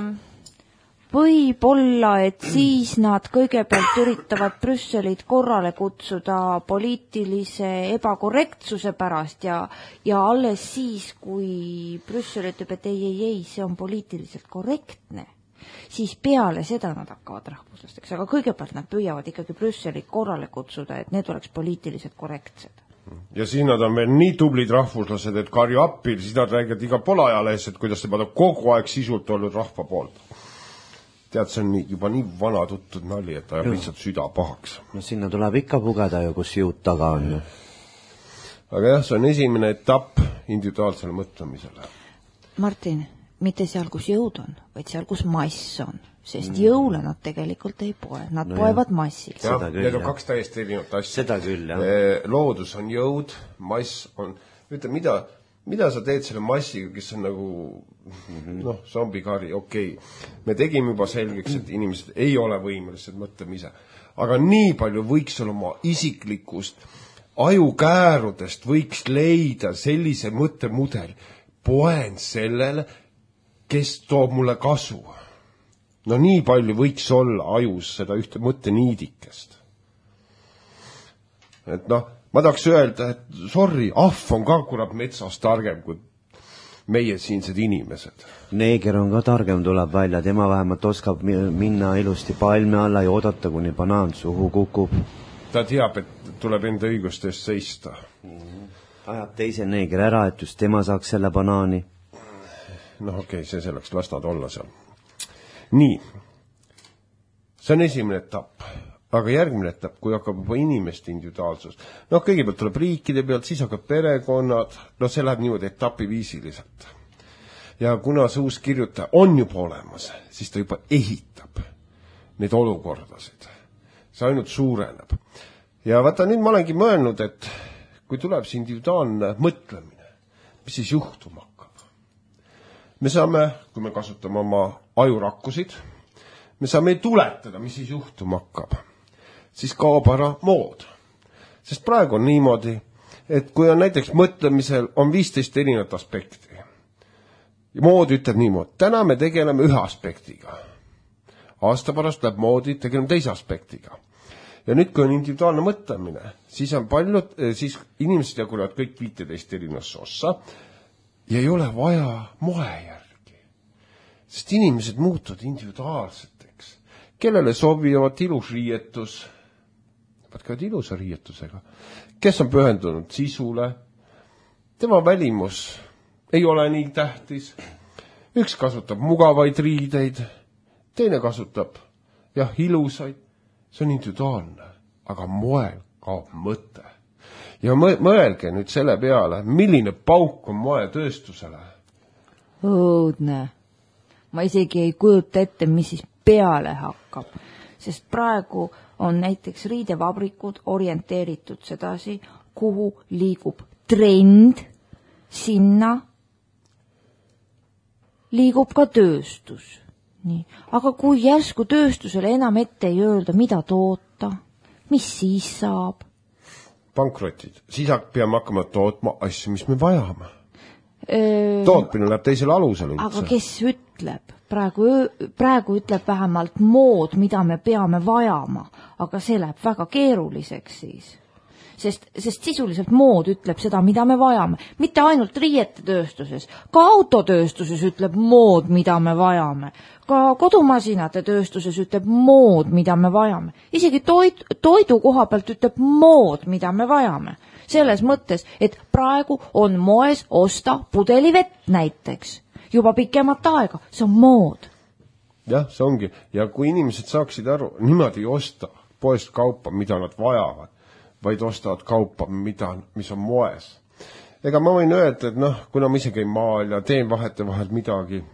võib olla, et siis nad kõigepealt üritavad Brüsselit korrale kutsuda poliitilise ebakorrektsuse pärast ja, ja alles siis, kui Brüssel ütleb, et ei, ei, ei, see on poliitiliselt korrektne, siis peale seda nad hakkavad rahvuslasteks. Aga kõigepealt nad püüavad ikkagi Brüsselit korrale kutsuda, et need oleks poliitiliselt korrektsed. Ja siis nad on veel nii tublid rahvuslased, et karju appil, siis nad räägivad iga polajalehes, et kuidas nad on kogu aeg sisult olnud rahva poolt. Tead, see on nii, juba nii vana tuttud nali, et ta jääb lihtsalt süda pahaks. No sinna tuleb ikka pugeda ju, kus jõud taga on ju. Aga jah, see on esimene etapp individuaalsele mõtlemisele. Martin, mitte seal, kus jõud on, vaid seal, kus mass on. Sest jõule nad tegelikult ei poe. Nad no poevad massil. Jah, need on kaks täiesti erinevat asja. Seda küll, jah. Loodus on jõud, mass on... Ütle, mida, mida sa teed selle massiga, kes on nagu noh, zombikari, okei. Okay. Me tegime juba selgeks, et inimesed ei ole võimelised mõtlema ise. Aga nii palju võiks olla oma isiklikust ajukäärudest võiks leida sellise mõttemudel. Poen sellele, kes toob mulle kasu. No nii palju võiks olla ajus seda ühte mõtteniidikest. Et noh, ma tahaks öelda, et sorry, ahv on ka kurat metsas targem kui meie siinsed inimesed. Neeger on ka targem, tuleb välja, tema vähemalt oskab minna ilusti palmi alla ja oodata, kuni banaan suhu kukub. Ta teab, et tuleb enda õiguste eest seista. Mm-hmm. Ajab teise neeger ära, et just tema saaks selle banaani. Noh, okei, okay, see selleks las nad olla seal. Nii, see on esimene etapp, aga järgmine etapp, kui hakkab juba inimeste individuaalsus. Noh, kõigepealt tuleb riikide pealt, siis hakkab perekonnad, no see läheb niimoodi etapi viisiliselt. Ja kuna see uus kirjutaja on juba olemas, siis ta juba ehitab neid olukordasid. See ainult suureneb. Ja vaata, nüüd ma olengi mõelnud, et kui tuleb see individuaalne mõtlemine, mis siis juhtuma hakkab? Me saame, kui me kasutame oma ajurakkusid, me saame tuletada, mis siis juhtuma hakkab. Siis kaob ära mood. Sest praegu on niimoodi, et kui on näiteks mõtlemisel on viisteist erinevat aspekti. Ja mood ütleb niimoodi, täna me tegeleme ühe aspektiga. Aasta pärast läheb moodi, tegeleme teise aspektiga. Ja nüüd, kui on individuaalne mõtlemine, siis on paljud, siis inimesed jagunevad kõik viiteist erinevasse ossa ja ei ole vaja moe järgi. Sest inimesed muutuvad individuaalseteks. Kellele sobivad ilus riietus, ka ilusa riietusega, kes on pühendunud sisule, tema välimus ei ole nii tähtis, üks kasutab mugavaid riideid, teine kasutab jah, ilusaid, see on individuaalne, aga moel kaob mõte. Ja mõelge nüüd selle peale, milline pauk on moetööstusele. Õudne. Ma isegi ei kujuta ette, mis siis peale hakkab, sest praegu on näiteks riidevabrikud orienteeritud sedasi, kuhu liigub trend, sinna liigub ka tööstus. Nii. Aga kui järsku tööstusele enam ette ei öelda, mida toota, mis siis saab? Pankrotid. Siis peame hakkama tootma asju, mis me vajame. Öö... Tootmine läheb teisele alusele üldse. Aga kes ütleb? Praegu, praegu ütleb vähemalt mood, mida me peame vajama, aga see läheb väga keeruliseks siis. Sest, sest sisuliselt mood ütleb seda, mida me vajame. Mitte ainult riietetööstuses, ka autotööstuses ütleb mood, mida me vajame. Ka kodumasinate tööstuses ütleb mood, mida me vajame. Isegi toid, toidu koha pealt ütleb mood, mida me vajame. Selles mõttes, et praegu on moes osta pudelivett näiteks. Juba pikemat aega, see on mood. Jah, see ongi. Ja kui inimesed saaksid aru, niimoodi ei osta poest kaupa, mida nad vajavad, vaid ostavad kaupa, mida, mis on moes. Ega ma võin öelda, et noh, kuna ma isegi ei maal ja teen vahete vahel midagi,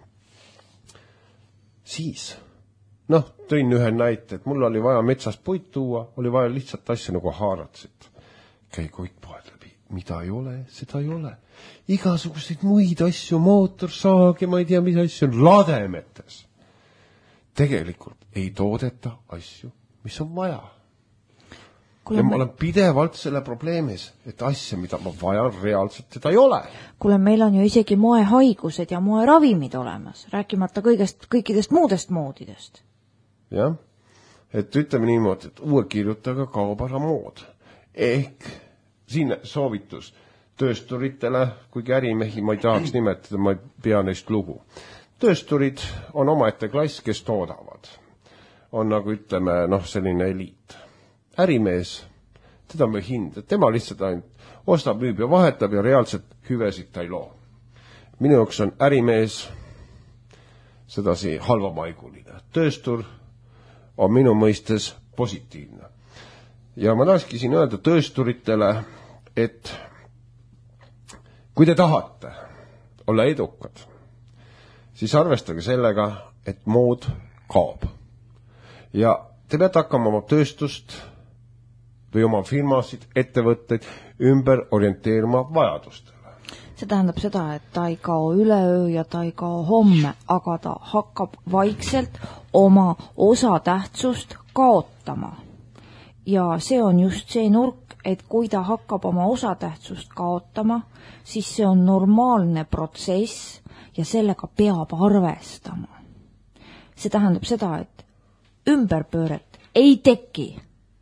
siis, noh, tõin ühe näite, et mul oli vaja metsast puit tuua, oli vaja lihtsalt asja nagu haaratsit. Käi koitpoed läbi, mida ei ole, seda ei ole. Igasuguseid muid asju, mootorsaagi, ma ei tea, mis asju on lademetes. Tegelikult ei toodeta asju, mis on vaja. Kule, ja ma olen pidevalt selle probleemis, et asja, mida ma vajan, reaalselt seda ei ole. Kuule, meil on ju isegi moehaigused ja moeravimid olemas, rääkimata kõigest, kõikidest muudest moodidest. Jah, et ütleme niimoodi, et uue kirjutaga kaob ära mood. Ehk siin soovitus töösturitele, kuigi ärimehi ma ei tahaks nimetada, ma ei pea neist lugu. Töösturid on omaette klass, kes toodavad. On nagu ütleme, noh, selline eliit. Ärimees, teda me hinda, tema lihtsalt ainult ostab, müüb ja vahetab ja reaalselt hüvesid ta ei loo. Minu jaoks on ärimees sedasi halvamaiguline. Tööstur on minu mõistes positiivne. Ja ma tahakski siin öelda töösturitele, et kui te tahate olla edukad, siis arvestage sellega, et mood kaob. Ja te peate hakkama oma tööstust või oma firmasid, ettevõtteid ümber orienteeruma vajadustele. See tähendab seda, et ta ei kao üleöö ja ta ei kao homme, aga ta hakkab vaikselt oma osatähtsust kaotama. Ja see on just see nurk, et kui ta hakkab oma osatähtsust kaotama, siis see on normaalne protsess ja sellega peab arvestama. See tähendab seda, et ümberpööret ei teki.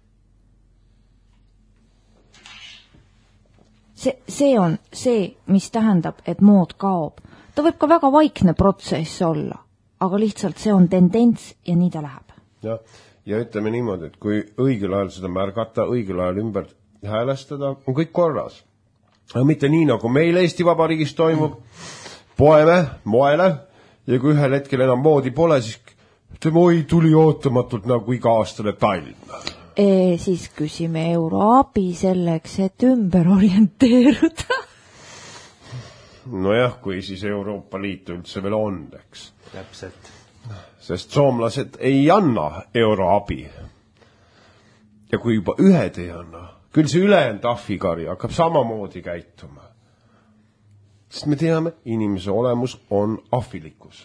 See, see on see, mis tähendab, et mood kaob. Ta võib ka väga vaikne protsess olla, aga lihtsalt see on tendents ja nii ta läheb. Ja, ja ütleme niimoodi, et kui õigel ajal seda märgata, õigel ajal ümber häälestada, on kõik korras. Aga mitte nii, nagu meil Eesti Vabariigis toimub, poeme, moele, ja kui ühel hetkel enam moodi pole, siis ütleme, oi, tuli ootamatult nagu iga aastane talv. E, siis küsime euroabi selleks, et ümber orienteeruda. Nojah, kui siis Euroopa Liit üldse veel on, eks. Täpselt. Sest soomlased ei anna euroabi. Ja kui juba ühed ei anna, küll see ülejäänud ahvikari hakkab samamoodi käituma. Sest me teame, inimese olemus on ahvilikkus.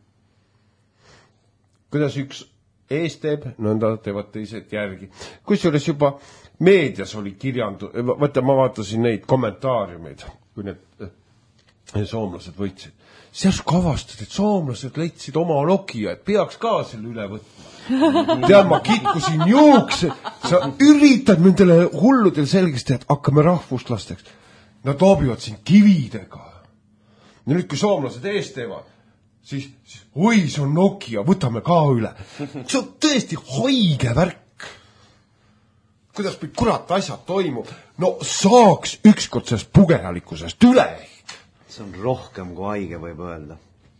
Kuidas üks ees teeb, nõnda teevad teised järgi. Kusjuures juba meedias oli kirjandu, võtta, ma vaatasin neid kommentaariumeid, kui need soomlased võitsid. Seas kavastad, et soomlased leidsid oma Nokia, et peaks ka selle üle võtma. Tead, ma kitkusin juukse. Sa üritad nendele hulludel selgest, et hakkame rahvuslasteks. Nad toobivad siin kividega. Ja nüüd, kui soomlased ees teevad, siis, siis oi, see on Nokia, võtame ka üle. See on tõesti haige värk. Kuidas või kurat asjad toimub? No saaks ükskord sellest pugejalikkusest üle. See on rohkem kui haige, võib öelda.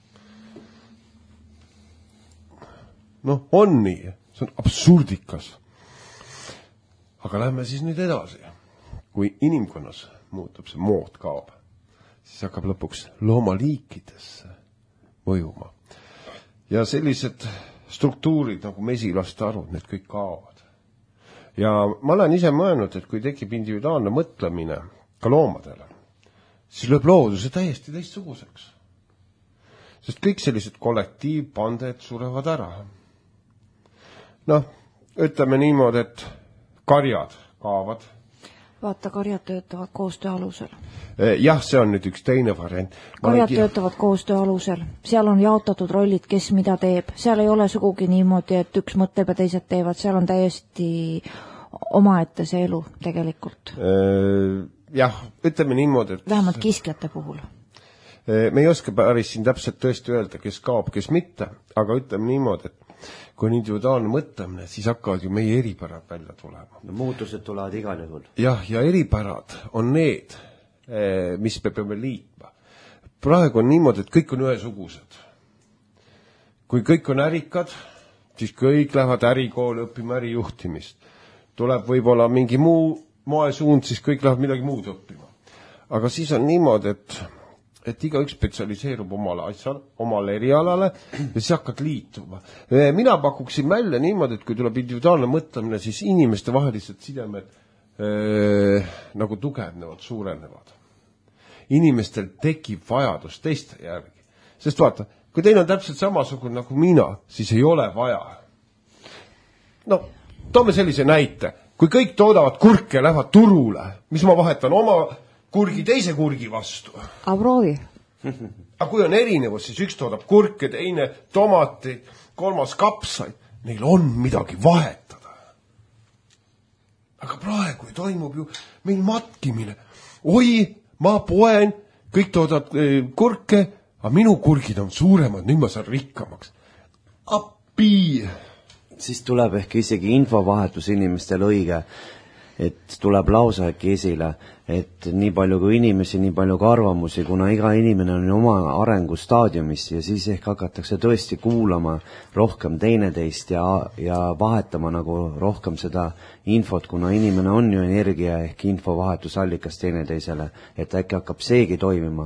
Noh, on nii. See on absurdikas. Aga lähme siis nüüd edasi. Kui inimkonnas muutub see mood kaob, siis hakkab lõpuks loomaliikidesse mõjuma. Ja sellised struktuurid nagu mesilaste arvud, need kõik kaovad. Ja ma olen ise mõelnud, et kui tekib individuaalne mõtlemine ka loomadele, siis lööb looduse täiesti teistsuguseks. Sest kõik sellised kollektiivpanded surevad ära. Noh, ütleme niimoodi, et karjad kaovad. Vaata, karjad töötavad koostöö alusel. Jah, see on nüüd üks teine variant. Karjad töötavad koostöö alusel. Seal on jaotatud rollid, kes mida teeb. Seal ei ole sugugi niimoodi, et üks mõtleb ja teised teevad. Seal on täiesti omaette see elu tegelikult. Jah, ütleme niimoodi, et... Vähemalt kiskjate puhul. Me ei oska päris siin täpselt tõesti öelda, kes kaob, kes mitte, aga ütleme niimoodi, et kui on individuaalne mõtlemine, siis hakkavad ju meie eripärad välja tulema. No, muutused tulevad igal juhul. Jah, ja eripärad on need, mis me peame liitma. Praegu on niimoodi, et kõik on ühesugused. Kui kõik on ärikad, siis kõik lähevad ärikooli õppima ärijuhtimist. Tuleb võib-olla mingi muu moesuund, siis kõik lähevad midagi muud õppima. Aga siis on niimoodi, et et iga üks spetsialiseerub omale asjal, omale erialale ja siis hakkad liituma. Mina pakuksin välja niimoodi, et kui tuleb individuaalne mõtlemine, siis inimeste vahelised sidemed äh, nagu tugevnevad, suurenevad. Inimestel tekib vajadus teiste järgi. Sest vaata, kui teil on täpselt samasugune nagu mina, siis ei ole vaja. No, toome sellise näite. Kui kõik toodavad kurke ja lähevad turule, mis ma vahetan oma kurgi teise kurgi vastu. A proovi. Aga kui on erinevus, siis üks toodab kurke, teine tomati, kolmas kapsaid. Neil on midagi vahetada. Aga praegu toimub ju meil matkimine. Oi, ma poen, kõik toodab kurke, aga minu kurgid on suuremad, nüüd ma saan rikkamaks. Appi! Siis tuleb ehk isegi infovahetus inimestel õige, et tuleb lausa äkki esile, et nii palju kui inimesi, nii palju kui arvamusi, kuna iga inimene on oma arengustaadiumis ja siis ehk hakatakse tõesti kuulama rohkem teineteist ja, ja vahetama nagu rohkem seda infot, kuna inimene on ju energia ehk infovahetusallikas teineteisele, et äkki hakkab seegi toimima.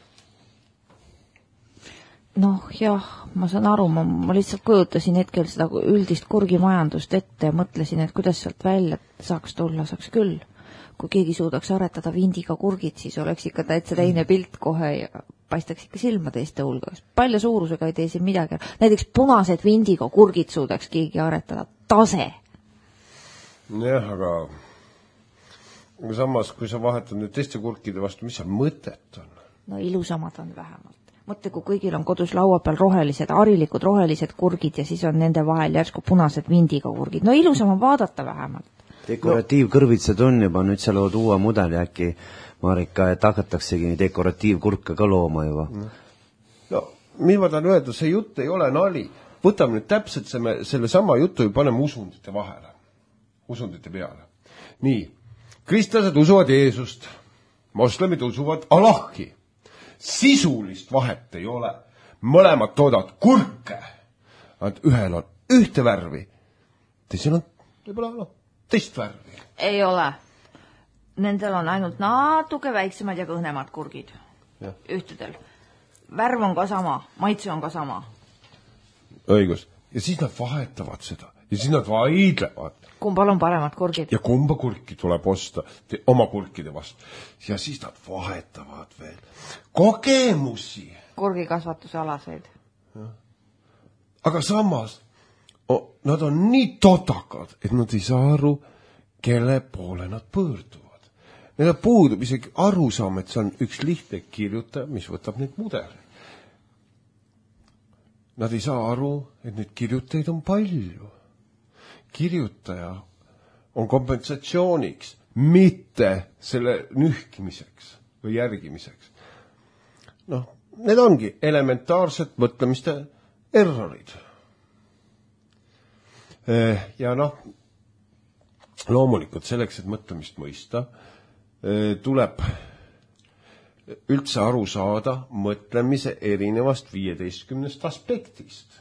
Noh, jah, ma saan aru, ma, ma lihtsalt kujutasin hetkel seda üldist kurgimajandust ette ja mõtlesin, et kuidas sealt välja saaks tulla, saaks küll. Kui keegi suudaks aretada vindiga kurgid, siis oleks ikka täitsa teine pilt kohe ja paistaks ikka silma teiste hulgas. Palja suurusega ei tee siin midagi. Näiteks punased vindiga kurgid suudaks keegi aretada. Tase! Jah, aga, aga samas, kui sa vahetad nüüd teiste kurkide vastu, mis seal mõtet on? No ilusamad on vähemalt. Mõtle, kui kõigil on kodus laua peal rohelised, harilikud rohelised kurgid ja siis on nende vahel järsku punased vindiga kurgid. No ilusam on vaadata vähemalt. Dekoratiivkõrvitsad on juba, nüüd sa lood uue mudeli äkki, Marika, et hakataksegi dekoratiivkurke ka looma juba. No, mis ma tahan öelda, see jutt ei ole nali. Võtame nüüd täpselt selle, selle sama jutu ja paneme usundite vahele. Usundite peale. Nii, kristlased usuvad Jeesust, moslemid usuvad Allahi. Sisulist vahet ei ole. Mõlemad toodavad kurke. Ühel on ühte värvi, teisel on võib-olla no, teist värvi. Ei ole. Nendel on ainult natuke väiksemad ja kõhnemad kurgid. Ja. Ühtedel. Värv on ka sama, maitse on ka sama. Õigus. Ja siis nad vahetavad seda. ja siis nad vaidlevad. Kumbal on paremad kurgid? Ja kumba kurki tuleb osta te, oma kurkide vastu. Ja siis nad vahetavad veel kogemusi. Kurgikasvatuse alaseid. Aga samas oh, nad on nii totakad, et nad ei saa aru, kelle poole nad pöörduvad. Neil puudub isegi aru saama, et see on üks lihtne kirjutaja, mis võtab neid mudeleid. Nad ei saa aru, et neid kirjutajaid on palju. Kirjutaja on kompensatsiooniks, mitte selle nühkimiseks või järgimiseks. Noh, need ongi elementaarsed mõtlemiste errorid. Ja noh, loomulikult selleks, et mõtlemist mõista, tuleb üldse aru saada mõtlemise erinevast viieteistkümnest aspektist.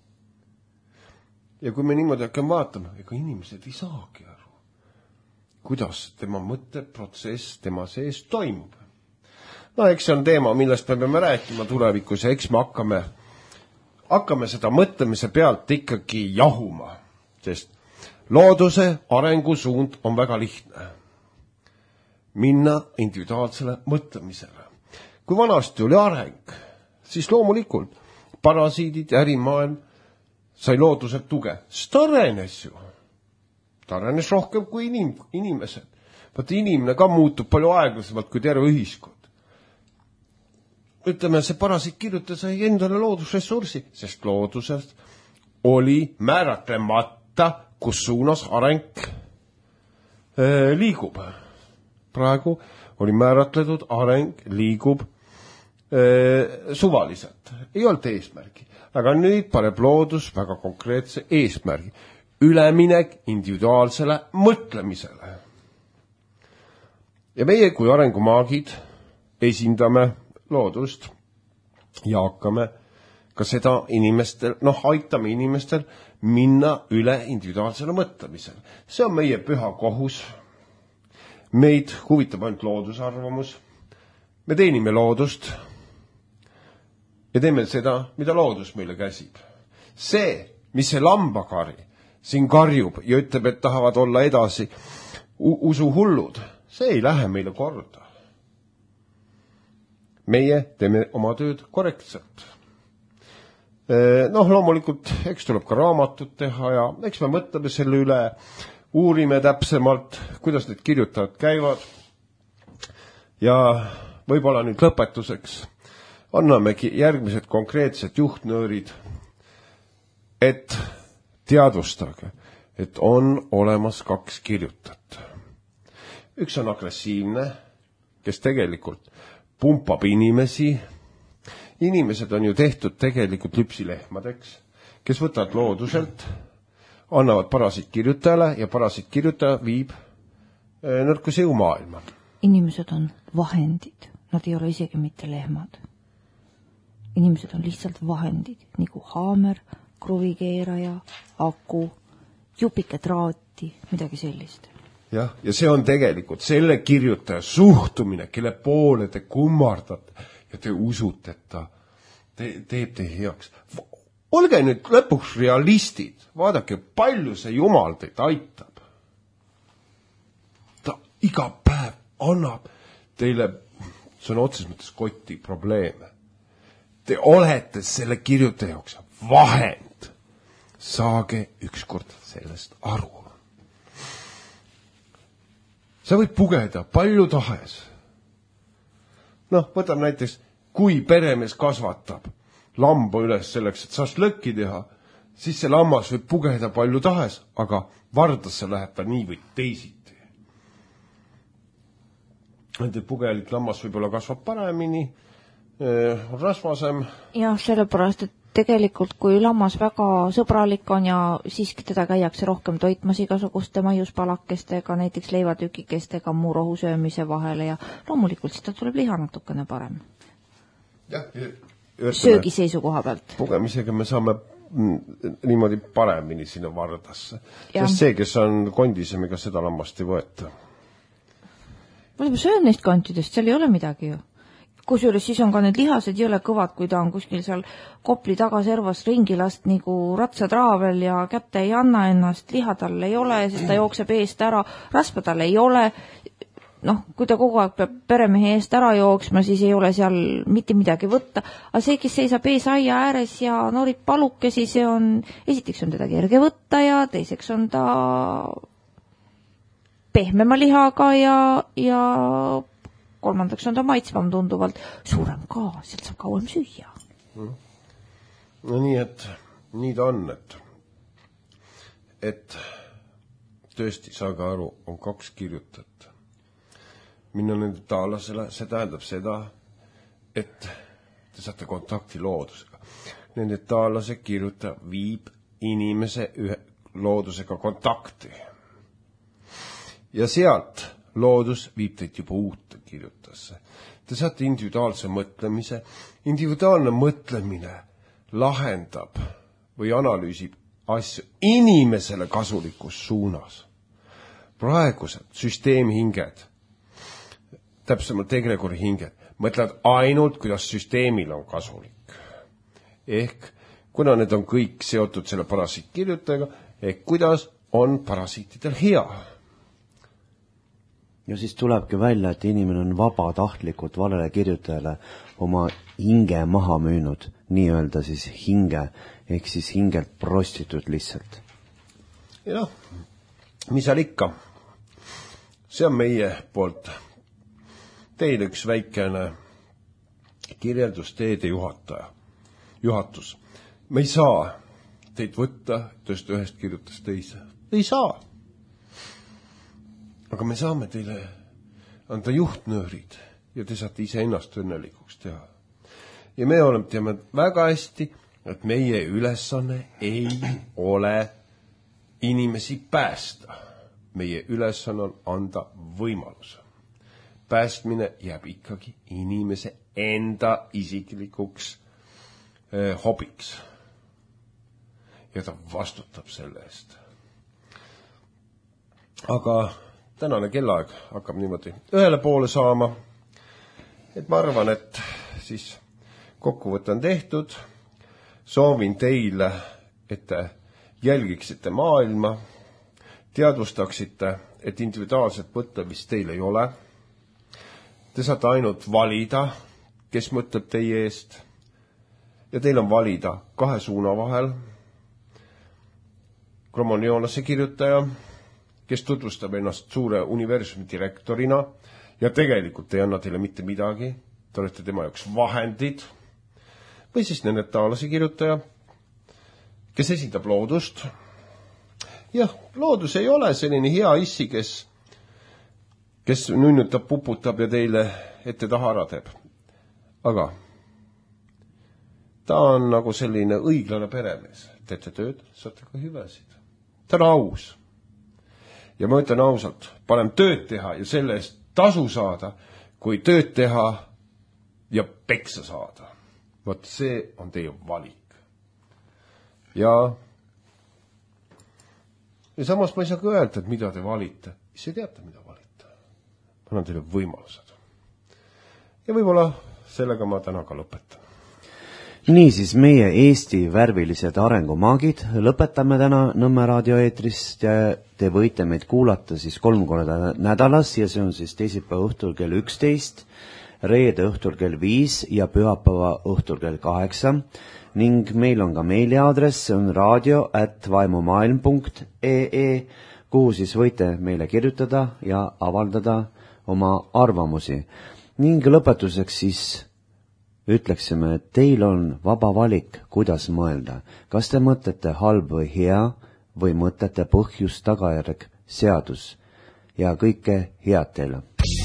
Ja kui me niimoodi hakkame vaatama, ega inimesed ei saagi aru, kuidas tema mõtteprotsess tema sees toimub. No eks see on teema, millest me peame rääkima tulevikus ja eks me hakkame, hakkame seda mõtlemise pealt ikkagi jahuma, sest looduse arengusuund on väga lihtne. Minna individuaalsele mõtlemisele. Kui vanasti oli areng, siis loomulikult parasiidid ja ärimaailm sai looduselt tuge. Ta arenes ju. Ta arenes rohkem kui inim, inimesed. Vaata, inimene ka muutub palju aeglasemalt kui terve ühiskond. Ütleme, see parasiit kirjuta sai endale loodusressursi, sest loodusest oli määratlemata, kus suunas areng äh, liigub. Praegu oli määratletud areng liigub äh, suvaliselt. Ei olnud eesmärgi. Aga nüüd paneb loodus väga konkreetse eesmärgi. Üleminek individuaalsele mõtlemisele. Ja meie kui arengumaagid esindame loodust ja hakkame ka seda inimestel, noh, aitame inimestel minna üle individuaalsele mõtlemisele. See on meie püha kohus. Meid huvitab ainult loodusarvamus. Me teenime loodust ja teeme seda, mida loodus meile käsib. See, mis see lambakari siin karjub ja ütleb, et tahavad olla edasi usu hullud, see ei lähe meile korda. Meie teeme oma tööd korrektselt. Noh, loomulikult, eks tuleb ka raamatut teha ja eks me mõtleme selle üle, uurime täpsemalt, kuidas need kirjutajad käivad. Ja võib-olla nüüd lõpetuseks annamegi järgmised konkreetsed juhtnöörid, et teadvustage, et on olemas kaks kirjutajat. Üks on agressiivne, kes tegelikult pumpab inimesi. Inimesed on ju tehtud tegelikult lüpsilehmadeks, kes võtavad looduselt, annavad parasit kirjutajale ja parasit kirjutaja viib nõrkuse jõu maailma. Inimesed on vahendid, nad ei ole isegi mitte lehmad. Inimesed on lihtsalt vahendid, nagu haamer, kruvikeeraja, aku, jupike traati, midagi sellist. Jah, ja see on tegelikult selle kirjutaja suhtumine, kelle poole te kummardate ja te usute, et ta te, teeb te heaks. Olge nüüd lõpuks realistid, vaadake, palju see Jumal teid aitab. Ta iga päev annab teile, see on otses mõttes kotti probleeme. Te olete selle kirjutaja jaoks vahend. Saage ükskord sellest aru. Sa võid pugeda palju tahes. Noh, võtab näiteks, kui peremees kasvatab lamba üles selleks, et saaks lõkki teha, siis see lammas võib pugeda palju tahes, aga vardasse läheb ta nii või teisiti. Nende pugelik lammas võib-olla kasvab paremini, on rasvasem. Jah, sellepärast, et tegelikult kui lammas väga sõbralik on ja siiski teda käiakse rohkem toitmas igasuguste maiuspalakestega, näiteks leivatükikestega muu rohusöömise vahele ja loomulikult siis ta tuleb liha natukene parem. Jah, söögi seisukoha pealt. Pugemisega me saame niimoodi paremini sinna vardasse. Sest see, kes on kondisem, ega seda lammast ei võeta. Ma söön neist kontidest, seal ei ole midagi ju. kusjuures siis on ka need lihased jõle kõvad, kui ta on kuskil seal Kopli tagaservas ringi last nagu ratsatraavel ja kätte ei anna ennast, liha tal ei ole, sest ta jookseb eest ära, rasva tal ei ole. Noh, kui ta kogu aeg peab peremehe eest ära jooksma, siis ei ole seal mitte midagi võtta. Aga see, kes seisab ees aia ääres ja noorib palukesi, see on, esiteks on teda kerge võtta ja teiseks on ta pehmema lihaga ja, ja kolmandaks on ta maitsvam tunduvalt, suurem ka, sealt saab kauem süüa. No nii, et nii ta on, et, et tõesti, saage aru, on kaks kirjutajat. Minna nende taalasele, see tähendab seda, et te saate kontakti loodusega. Nende taalase kirjutaja viib inimese ühe loodusega kontakti. Ja sealt loodus viib teid juba uute kirjutasse. Te saate individuaalse mõtlemise. Individuaalne mõtlemine lahendab või analüüsib asju inimesele kasulikus suunas. Praegused süsteemhinged, täpsemalt egregori hinged, mõtlevad ainult, kuidas süsteemil on kasulik. Ehk, kuna need on kõik seotud selle parasiitkirjutajaga, ehk kuidas on parasiitidel hea. Ja siis tulebki välja, et inimene on vabatahtlikult valele kirjutajale oma hinge maha müünud, nii öelda siis hinge, ehk siis hingelt prostituud lihtsalt. Jah, mis seal ikka? See on meie poolt teile üks väikene kirjeldus teede juhataja, juhatus. Me ei saa teid võtta, tõsta ühest kirjutas teise. Ei saa. Aga me saame teile anda juhtnöörid ja te saate ise ennast õnnelikuks teha. Ja me oleme teame väga hästi, et meie ülesanne ei ole inimesi päästa. Meie ülesanne on anda võimaluse. Päästmine jääb ikkagi inimese enda isiklikuks eh, hobiks. Ja ta vastutab selle eest. Aga tänane kellaeg hakkab niimoodi ühele poole saama, et ma arvan, et siis kokkuvõte on tehtud. Soovin teile, et te jälgiksite maailma, teadvustaksite, et individuaalset mõtlemist teil ei ole. Te saate ainult valida, kes mõtleb teie eest, ja teil on valida kahe suuna vahel. Kromonioonase kirjutaja, kes tutvustab ennast suure universumi direktorina ja tegelikult ei anna teile mitte midagi, te olete tema jaoks vahendid, või siis nenetaalase kirjutaja, kes esindab loodust. Jah, loodus ei ole selline hea issi, kes, kes nunnutab, puputab ja teile ette taha ära teeb. Aga ta on nagu selline õiglane peremees. Teete tööd, saate ka hüvesid. Ta on aus. Ja ma ütlen ausalt, parem tööd teha ja selle eest tasu saada, kui tööd teha ja peksa saada. Vot see on teie valik. Ja, ja samas ma ei saa ka öelda, et mida te valite. Siis ei teata, mida valite. Ma annan teile võimalused. Ja võib-olla sellega ma täna ka lõpetan. Niisiis, meie Eesti värvilised arengumaagid lõpetame täna Nõmme raadioeetrist ja te võite meid kuulata siis kolm korda nädalas ja see on siis teisipäeva õhtul kell üksteist, reede õhtul kell viis ja pühapäeva õhtul kell kaheksa ning meil on ka meiliaadress, see on radio at vaimumaailm punkt ee, kuhu siis võite meile kirjutada ja avaldada oma arvamusi. Ning lõpetuseks siis ütleksime, et teil on vaba valik, kuidas mõelda. Kas te mõtlete halb või hea või mõtlete põhjus, tagajärg, seadus ja kõike head teile.